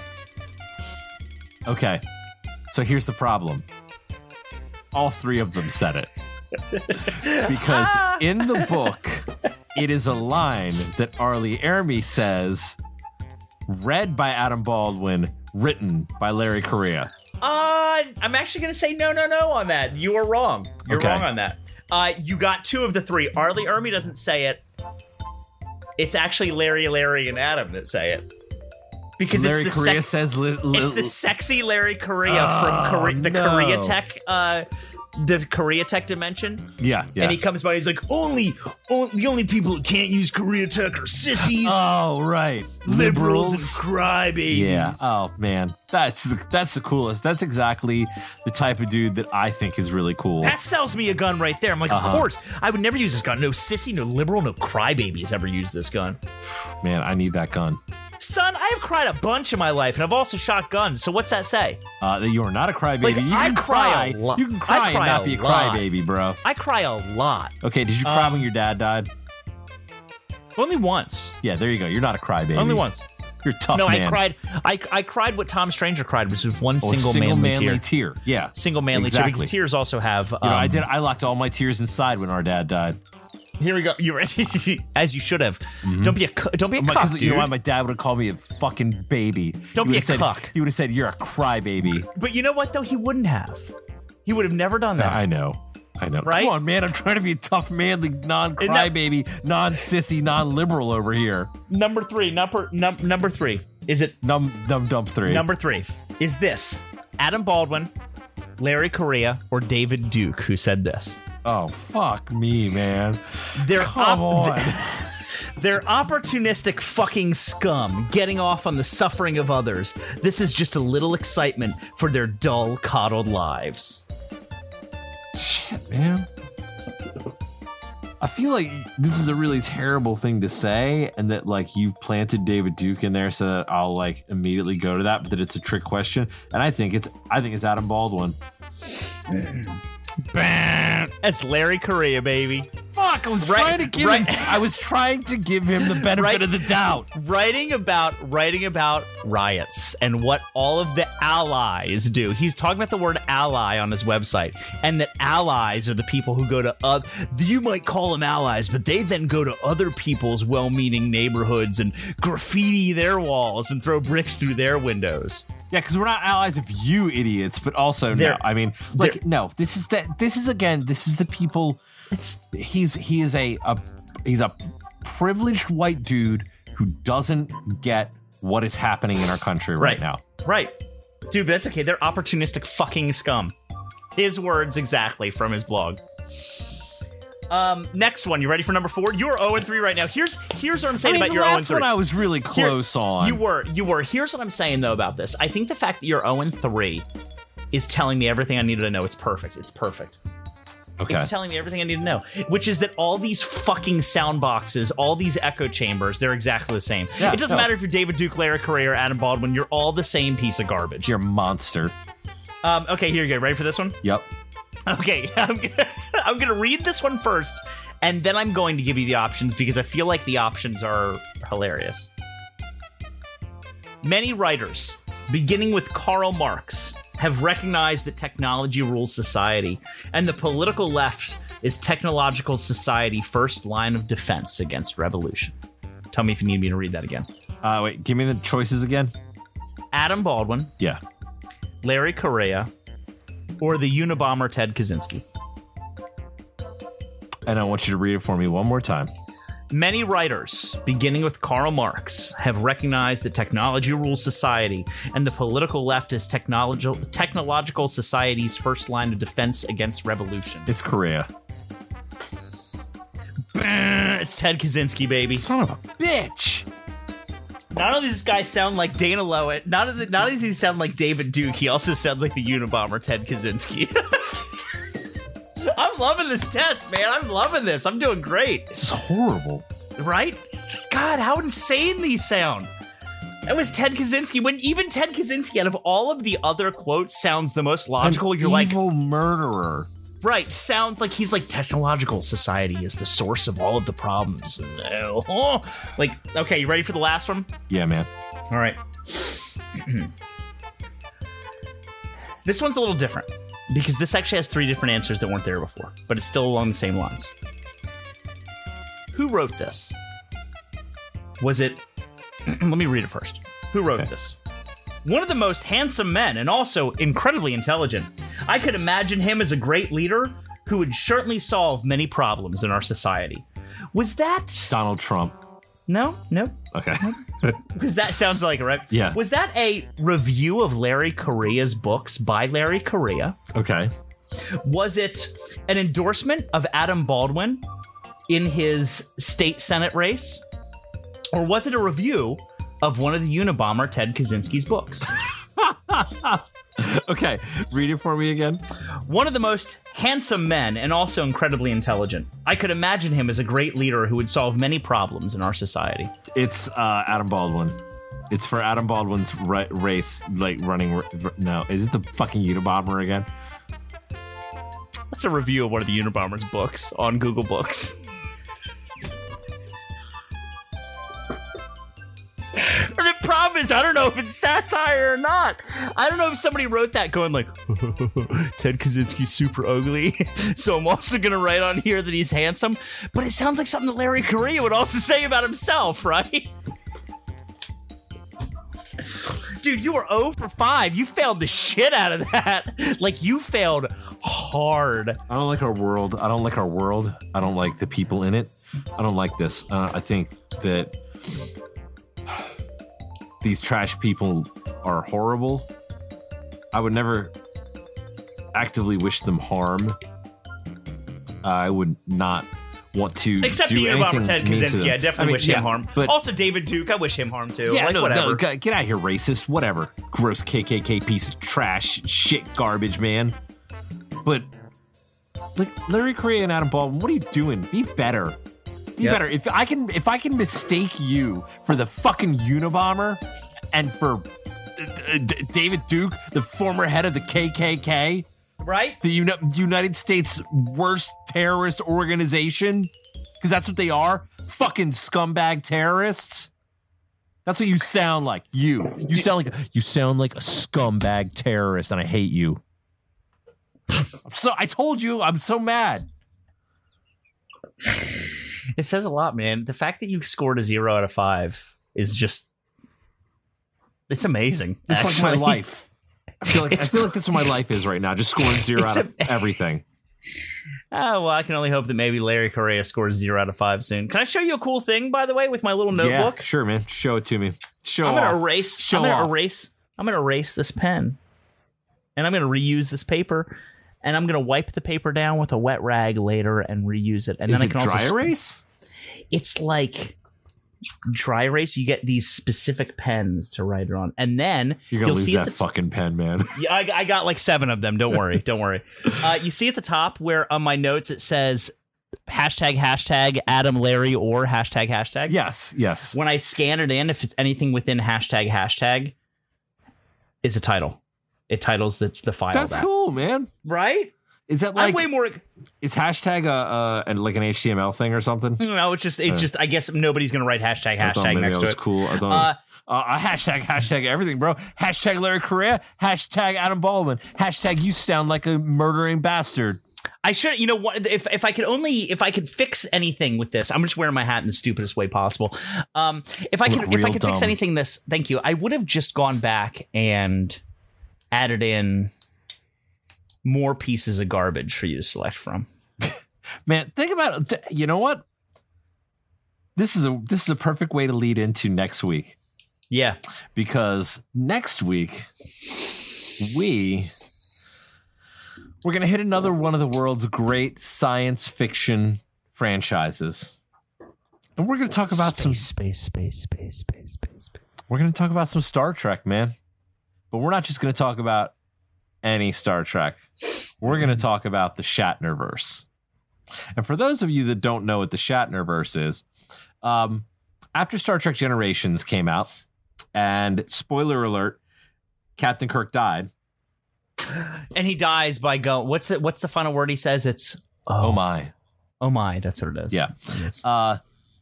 Okay. So here's the problem. All three of them said it. Because in the book, it is a line that Arlie Ermy says, read by Adam Baldwin, written by Larry Correa. Uh, I'm actually going to say no, no, no on that. You are wrong. You're Okay. wrong on that. Uh, you got two of the three. Arlie Ermy doesn't say it. It's actually Larry, Larry, and Adam that say it. Because Larry it's the Correa sex- says... Li- li- It's the sexy Larry Correa Oh, from Kore- the no. Korea Tech, uh, the Korea Tech dimension. Yeah, yeah. And he comes by, he's like, only, only the only people who can't use Korea Tech are sissies, Oh, right. liberals, and crybabies. Yeah. Oh man, that's the, that's the coolest. That's exactly the type of dude that I think is really cool. That sells me a gun right there. I'm like, Uh-huh. of course, I would never use this gun. No sissy, no liberal, no crybaby has ever used this gun. Man, I need that gun. Son, I have cried a bunch in my life, and I've also shot guns. So what's that say? Uh, that you are not a crybaby. Like, you I can cry cry. a lot. You can I cry, cry and not a be a lot. crybaby, bro. I cry a lot. Okay, did you cry Um, when your dad died? Only once. Yeah, there you go. You're not a crybaby. Only once. You're a tough No, man. I cried. I I cried what Tom Stranger cried, which was one Oh, a single, single manly, manly tear. tear. Yeah, Single manly tear. exactly. Because tears also have. Um, You know, I did. I locked all my tears inside when our dad died. Here we go. You ready? As you should have. Don't be a cu- don't be a My- cuck, 'cause dude. you know why my dad would have called me a fucking baby. Don't He be would've a said, cuck. He would have said you're a crybaby. But you know what though? He wouldn't have. He would have never done that. I know. I know. Right? Come on, man. I'm trying to be a tough, manly, non-crybaby, non-sissy, non-liberal over here. Number three. Number num- number three. Is it Num, num, dump three. number three? Is this Adam Baldwin, Larry Correa, or David Duke who said this? Oh, fuck me, man. They're Come op- on. They're opportunistic fucking scum getting off on the suffering of others. This is just a little excitement for their dull, coddled lives. Shit, man. I feel like this is a really terrible thing to say, and that like you've planted David Duke in there so that I'll like immediately go to that, but that it's a trick question. And I think it's I think it's Adam Baldwin. That's Larry Correa, baby. Fuck! I was Right- trying to give right- him. I was trying to give him the benefit Right. of the doubt. Writing about writing about riots and what all of the allies do. He's talking about the word ally on his website, and that allies are the people who go to other. You might call them allies, but they then go to other people's well-meaning neighborhoods and graffiti their walls and throw bricks through their windows. Yeah, because we're not allies of you idiots, but also no. They're- I mean, like they're- no. This is that. This is again. This is the people. It's He's he is a, a he's a privileged white dude who doesn't get what is happening in our country right, Right. now. right, dude. But that's okay. They're opportunistic fucking scum. His words exactly from his blog. Um, next one. You ready for number four? You're zero and three right now. Here's here's what I'm I saying mean, about the your zero and last three. one I was really Here- close on. You were, you were. Here's what I'm saying though about this. I think the fact that you're zero and three is telling me everything I needed to know. It's perfect. It's perfect. okay. It's telling me everything I need to know, which is that all these fucking sound boxes, all these echo chambers, they're exactly the same. Yeah, it doesn't no. matter if you're David Duke, Larry Correa, or Adam Baldwin. You're all the same piece of garbage. You're a monster. Um, okay, here you go. Ready for this one? Yep. Okay, I'm gonna, I'm gonna read this one first, and then I'm going to give you the options because I feel like the options are hilarious. Many writers, beginning with Karl Marx, have recognized that technology rules society, and the political left is technological society's first line of defense against revolution. Tell me if you need me to read that again. Uh, wait, give me the choices again. Adam Baldwin, Yeah. Larry Correa, or the Unabomber Ted Kaczynski. And I want you to read it for me one more time. Many writers, beginning with Karl Marx, have recognized that technology rules society, and the political left is technological technological society's first line of defense against revolution. It's Korea. It's Ted Kaczynski, baby. Son of a bitch. Not only does this guy sound like Dana Lowett, not only, not only does he sound like David Duke, he also sounds like the Unabomber Ted Kaczynski. I'm loving this test, man. I'm loving this. I'm doing great. This is horrible. Right? God, how insane these sound. That was Ted Kaczynski. When even Ted Kaczynski, out of all of the other quotes, sounds the most logical. An You're like, evil murderer. right, sounds like he's like, technological society is the source of all of the problems. And, uh, oh. Like, okay, you ready for the last one? Yeah, man. All right. This one's a little different because this actually has three different answers that weren't there before, but it's still along the same lines. Who wrote this? Was it... Let me read it first. Who wrote okay. this? One of the most handsome men and also incredibly intelligent. I could imagine him as a great leader who would certainly solve many problems in our society. Was that... Donald Trump. No, no. Okay. Because that sounds like it, right? Yeah. Was that a review of Larry Correia's books by Larry Correia? Okay. Was it an endorsement of Adam Baldwin in his state Senate race? Or was it a review of one of the Unabomber Ted Kaczynski's books? Okay, read it for me again. One of the most handsome men and also incredibly intelligent. I could imagine him as a great leader who would solve many problems in our society. It's uh, Adam Baldwin. It's for Adam Baldwin's ra- race, like running. R- no, is it the fucking Unabomber again? That's a review of one of the Unabomber's books on Google Books. The problem is, I don't know if it's satire or not. I don't know if somebody wrote that going like, Ted Kaczynski's super ugly, so I'm also going to write on here that he's handsome. But it sounds like something that Larry Correia would also say about himself, right? Dude, you were zero for five. You failed the shit out of that. Like, you failed hard. I don't like our world. I don't like our world. I don't like the people in it. I don't like this. Uh, I think that these trash people are horrible. I would never actively wish them harm. Uh, I would not want to Except do the Unabomber Ted mean to Kaczynski. them. I definitely I mean, wish yeah, him harm. But also, David Duke, I wish him harm too. Yeah, like, no, whatever. no, get, get out of here, racist. Whatever. Gross K K K piece of trash, shit, garbage, man. But, like, Larry Correia and Adam Baldwin, what are you doing? Be better. Be Yep. better. If I can, if I can mistake you for the fucking Unabomber and for uh, D- David Duke, the former head of the K K K, Right? the Uni- United States' worst terrorist organization, because that's what they are, fucking scumbag terrorists. That's what you sound like. You. You sound like You sound like a scumbag terrorist, and I hate you. so. I told you. I'm so mad. It says a lot, man. The fact that you scored a zero out of five is just, it's amazing. It's actually. like my life. I feel like I It's- feel like that's what my life is right now. Just scoring zero It's out of a- everything. Oh, well, I can only hope that maybe Larry Correia scores zero out of five soon. Can I show you a cool thing, by the way, with my little notebook? Yeah, sure, man. Show it to me. Show I'm off. gonna erase. Show I'm gonna off. erase. I'm gonna erase this pen, and I'm gonna reuse this paper, and I'm gonna wipe the paper down with a wet rag later and reuse it. And Is then it I can dry also erase? It's like dry erase. You get these specific pens to write it on, and then You're gonna you'll lose see at that the fucking pen, man. Yeah, I, I got like seven of them. Don't worry. Don't worry. Uh, you see at the top where on my notes it says hashtag, hashtag Adam, Larry, or hashtag, hashtag. Yes, yes. When I scan it in, if it's anything within hashtag, hashtag, is a title. It titles the, the file. That's that. cool, man. Right? Is that I'm like way more. is hashtag a, a like an H T M L thing or something? No, it's just, it's just, I guess nobody's going to write hashtag, I thought hashtag maybe next that to was it. cool. I thought Uh, uh, uh, hashtag hashtag everything, bro. Hashtag Larry Correia. Hashtag Adam Baldwin. Hashtag you sound like a murdering bastard. I should, you know what? If if I could only, if I could fix anything with this, I'm just wearing my hat in the stupidest way possible. Um, if I could, Look if I real could fix dumb. anything, this, thank you. I would have just gone back and added in more pieces of garbage for you to select from. Man, think about it. You know what? this is a this is a perfect way to lead into next week. Yeah, because next week we we're gonna hit another one of the world's great science fiction franchises, and we're gonna talk about space, some space, space, space, space, space, space. We're gonna talk about some Star Trek, man. But we're not just gonna talk about any Star Trek. We're gonna talk about the Shatnerverse. And for those of you that don't know what the Shatnerverse is, um, after Star Trek Generations came out, and spoiler alert, Captain Kirk died. And he dies by go. What's the what's the final word he says? It's oh, Oh my. oh my. That's what it is. Yeah. That's what it is. Uh,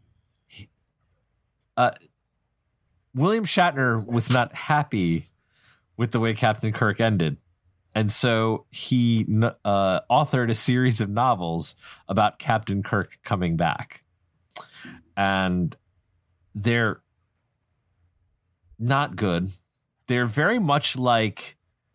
uh, William Shatner was not happy with the way Captain Kirk ended. And so he uh, authored a series of novels about Captain Kirk coming back. And they're not good. They're very much like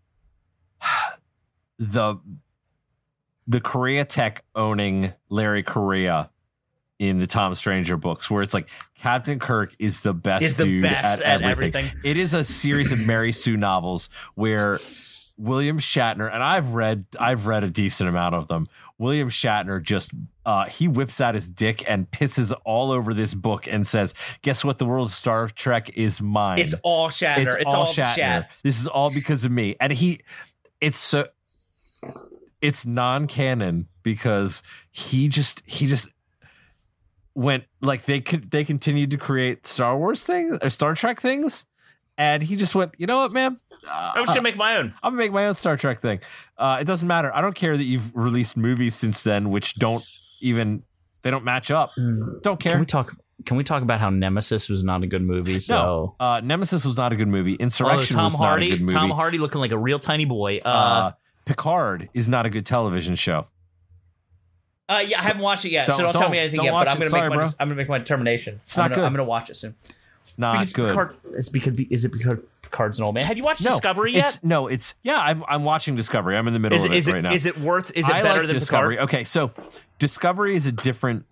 the the Korea Tech owning Larry Correa in the Tom Stranger books, where it's like Captain Kirk is the best Is the dude best at, at everything. everything. It is a series of Mary Sue novels where William Shatner, and I've read I've read a decent amount of them. William Shatner just uh, he whips out his dick and pisses all over this book and says, "Guess what? The world of Star Trek is mine. It's all Shatner. It's, It's, all, all Shatner. Shat. This is all because of me." And he, it's so, it's non-canon because he just he just went like they could they continued to create Star Wars things or Star Trek things, and he just went, you know what, man. Uh, I'm just gonna make my own. I'm gonna make my own Star Trek thing. Uh, it doesn't matter. I don't care that you've released movies since then, which don't even they don't match up. Don't care. Can we talk? Can we talk about how Nemesis was not a good movie? So no, uh, Nemesis was not a good movie. Insurrection Tom was Hardy, not a good movie. Tom Hardy looking like a real tiny boy. Uh, Uh, Picard is not a good television show. uh, yeah, I haven't watched it yet, so Don't- don't, tell don't- me anything don't yet. watch But I'm it. gonna Sorry, make my bro. I'm gonna make my determination. It's I'm not gonna, good. I'm gonna watch it soon. It's not because good. Picard, is because is it because Picard's an old man? Have you watched no, Discovery yet? It's, no, it's yeah. I'm I'm watching Discovery. I'm in the middle Is of it it, is it right now. is it worth? Is it I better like than Discovery. Picard? Okay, so Discovery is a different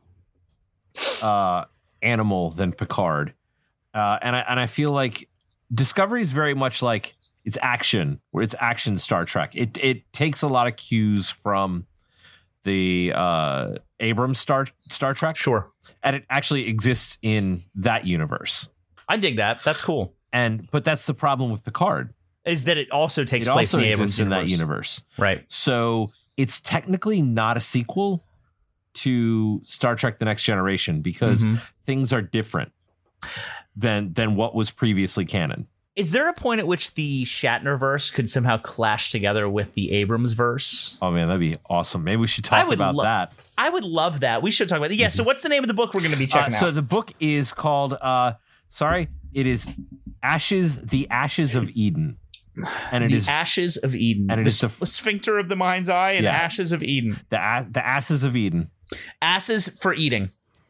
uh, animal than Picard, uh, and I and I feel like Discovery is very much like it's action, where it's action Star Trek. It it takes a lot of cues from the uh, Abrams Star Star Trek, Sure, and it actually exists in that universe. I dig that. That's cool. And but that's the problem with Picard. Is that it also takes It place also in the Abrams exists in that universe. universe. Right. So it's technically not a sequel to Star Trek: The Next Generation because Mhm. things are different than than what was previously canon. Is there a point at which the Shatnerverse could somehow clash together with the Abrams verse? Oh man, that'd be awesome. Maybe we should I talk would about lo- that. I would love that. We should talk about that. Yeah. So what's the name of the book we're going to be Uh, checking so out? the book is called uh sorry, it is Ashes the Ashes of Eden. And it the is Ashes of Eden. and it the is the s- sphincter of the mind's eye and Yeah. Ashes of Eden. the a- the Asses of Eden. Asses for eating.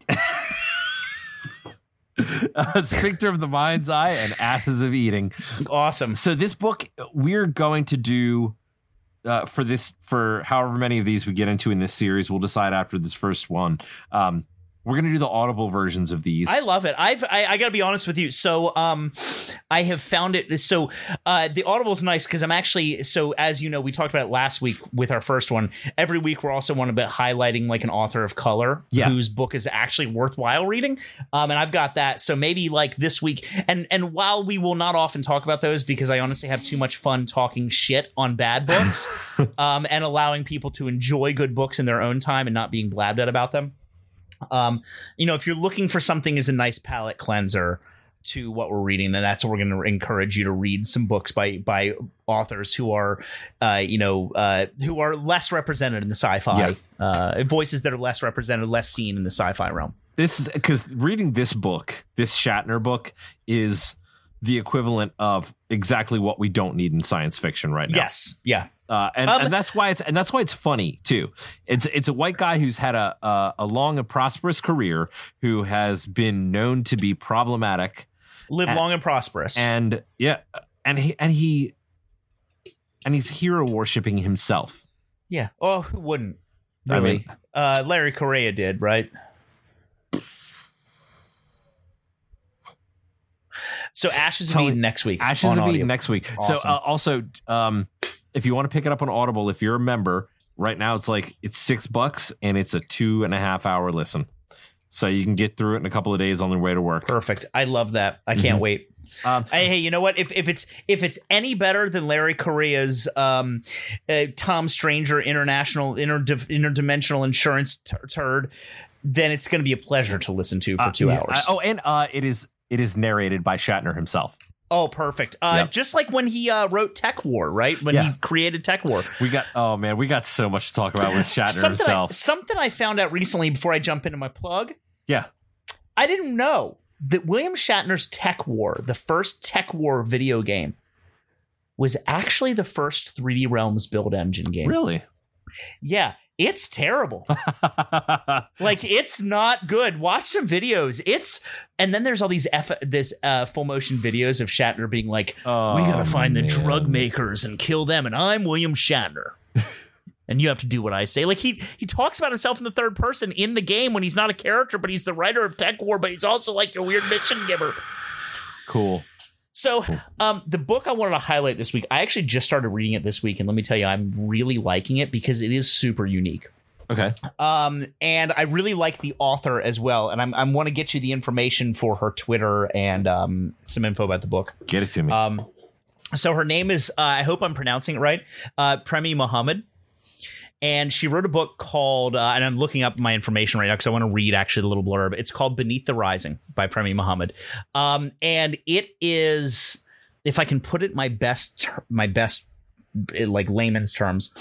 Uh, Sphincter of the Mind's Eye and Asses of Eating. Awesome. So this book we're going to do uh, for this for however many of these we get into in this series. We'll decide after this first one. Um, we're going to do the Audible versions of these. I love it. I've I, I got to be honest with you. So um, I have found it. So uh, the Audible is nice because I'm actually so as you know we talked about it last week with our first one. Every week we're also one about highlighting like an author of color Yeah. whose book is actually worthwhile reading. Um, and I've got that. So maybe like this week. And and while we will not often talk about those because I honestly have too much fun talking shit on bad books, um, and allowing people to enjoy good books in their own time and not being blabbed at about them. Um, you know, if you're looking for something as a nice palate cleanser to what we're reading, then that's what we're going to encourage you to read some books by by authors who are, uh, you know, uh, who are less represented in the sci-fi, Yeah. uh, voices that are less represented, less seen in the sci-fi realm. This is because reading this book, this Shatner book, is the equivalent of exactly what we don't need in science fiction right now. Yes, yeah. Uh, and, Um, and that's why it's and that's why it's funny too. It's it's a white guy who's had a, a a long and prosperous career who has been known to be problematic. Live and, long and prosperous. And yeah, and he and he and he's hero worshiping himself. yeah. Oh, who wouldn't? I Really? mean- uh, Larry Correa did, right? So Ashes of Tell Eden me- next week. Ashes on of audio. Eden next week. Awesome. So uh, also, um, if you want to pick it up on Audible, if you're a member, right now it's like it's six bucks and it's a two and a half hour listen. So you can get through it in a couple of days on your way to work. Perfect. I love that. I can't Mhm. wait. Um, Hey, hey, you know what? If if it's if it's any better than Larry Correa's um, uh, Tom Stranger International inter- interdimensional insurance t- turd, then it's going to be a pleasure to listen to for uh, two yeah, hours. uh, oh, and uh, it is it is narrated by Shatner himself. Oh, perfect. Uh, Yep. Just like when he uh, wrote Tech War, right? When Yeah. he created Tech War. We got oh man, we got so much to talk about with Shatner Something I, himself. something I found out recently before I jump into my plug. Yeah. I didn't know that William Shatner's Tech War, the first Tech War video game, was actually the first three D Realms build engine game. Really? Yeah, it's terrible. Like, it's not good. Watch some videos. It's and then there's all these F, this uh, full motion videos of Shatner being like, Oh, "We gotta find the man. drug makers and kill them," and I'm William Shatner. And you have to do what I say. Like he he talks about himself in the third person in the game when he's not a character, but he's the writer of Tech War, but he's also like your weird mission giver. Cool. So um, the book I wanted to highlight this week, I actually just started reading it this week, and let me tell you, I'm really liking it because it is super unique. Okay. Um, and I really like the author as well, and I'm I want to get you the information for her Twitter and um, some info about the book. Get it to me. Um, so her name is uh, I hope I'm pronouncing it right, uh, Premi Mohammed. And she wrote a book called, uh, and I'm looking up my information right now because I want to read actually the little blurb. It's called Beneath the Rising by Premi Mohammed. Um, and it is, if I can put it in my best, ter- my best, like layman's terms,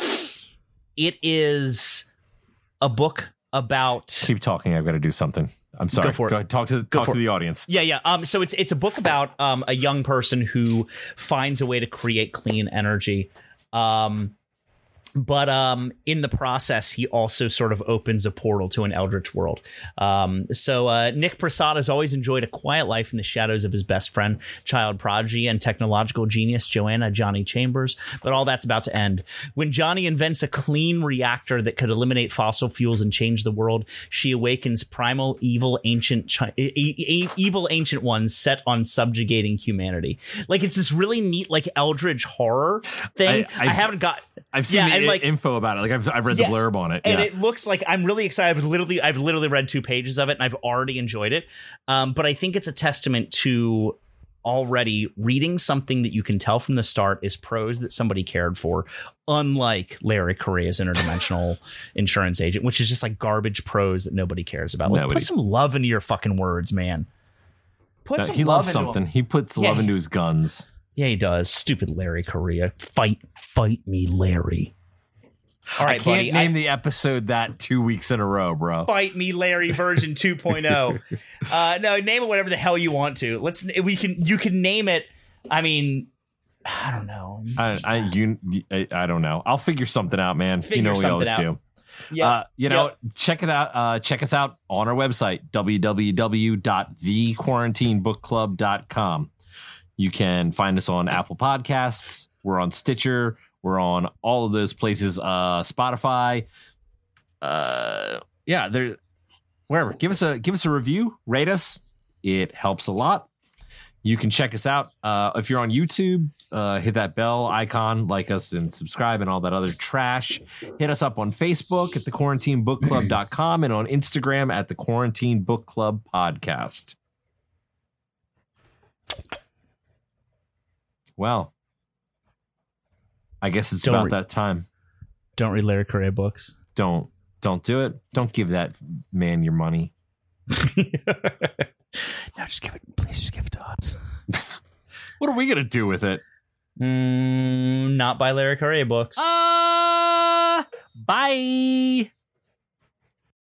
it is a book about. Keep talking. I've got to do something. I'm sorry. Go for it. Go ahead. Talk to Go talk for to it. the audience. Yeah, yeah. Um, so it's it's a book about um a young person who finds a way to create clean energy. Um. But um, in the process, he also sort of opens a portal to an eldritch world. Um, so uh, Nick Prasad has always enjoyed a quiet life in the shadows of his best friend, child prodigy, and technological genius, Joanna Johnny Chambers. But all that's about to end. When Johnny invents a clean reactor that could eliminate fossil fuels and change the world, she awakens primal, evil, ancient, chi- e- e- evil ancient ones set on subjugating humanity. Like, it's this really neat, like, eldritch horror thing. I- I, I- haven't got... I've seen Yeah, the and, i- like- info about it. Like I've I've read Yeah, the blurb on it. And yeah. it looks like I'm really excited. I've literally I've literally read two pages of it and I've already enjoyed it. Um, but I think it's a testament to already reading something that you can tell from the start is prose that somebody cared for, unlike Larry Correa's Interdimensional Insurance Agent, which is just like garbage prose that nobody cares about. Like, Nobody. put some love into your fucking words, man. Put Uh, some he love loves into something. them. He puts Yeah, love he- into his guns. Yeah, he does. Stupid Larry Correa. Fight, fight me, Larry. All right, I can't buddy. name I- the episode that two weeks in a row, bro. Fight Me Larry version two point oh. Uh, no, name it whatever the hell you want to. Let's we can you can name it. I mean, I don't know. I, I you I, I don't know. I'll figure something out, man. Figure you know we something always out. do. Yeah, Uh, you know, Yep. check it out. Uh, check us out on our website, w w w dot the quarantine book club dot com. You can find us on Apple Podcasts. We're on Stitcher. We're on all of those places. Uh, Spotify. Uh, yeah, there. Wherever. Give us a give us a review. Rate us. It helps a lot. You can check us out uh, if you're on YouTube. Uh, hit that bell icon, like us, and subscribe, and all that other trash. Hit us up on Facebook at the quarantine book club dot com and on Instagram at the Quarantine Book Club Podcast. Well, I guess it's Don't about re- that time. Don't read Larry Correa books. Don't don't do it. Don't give that man your money. No, just give it. Please, just give it to us. What are we gonna do with it? Mm, not buy Larry Correa books. Uh, bye.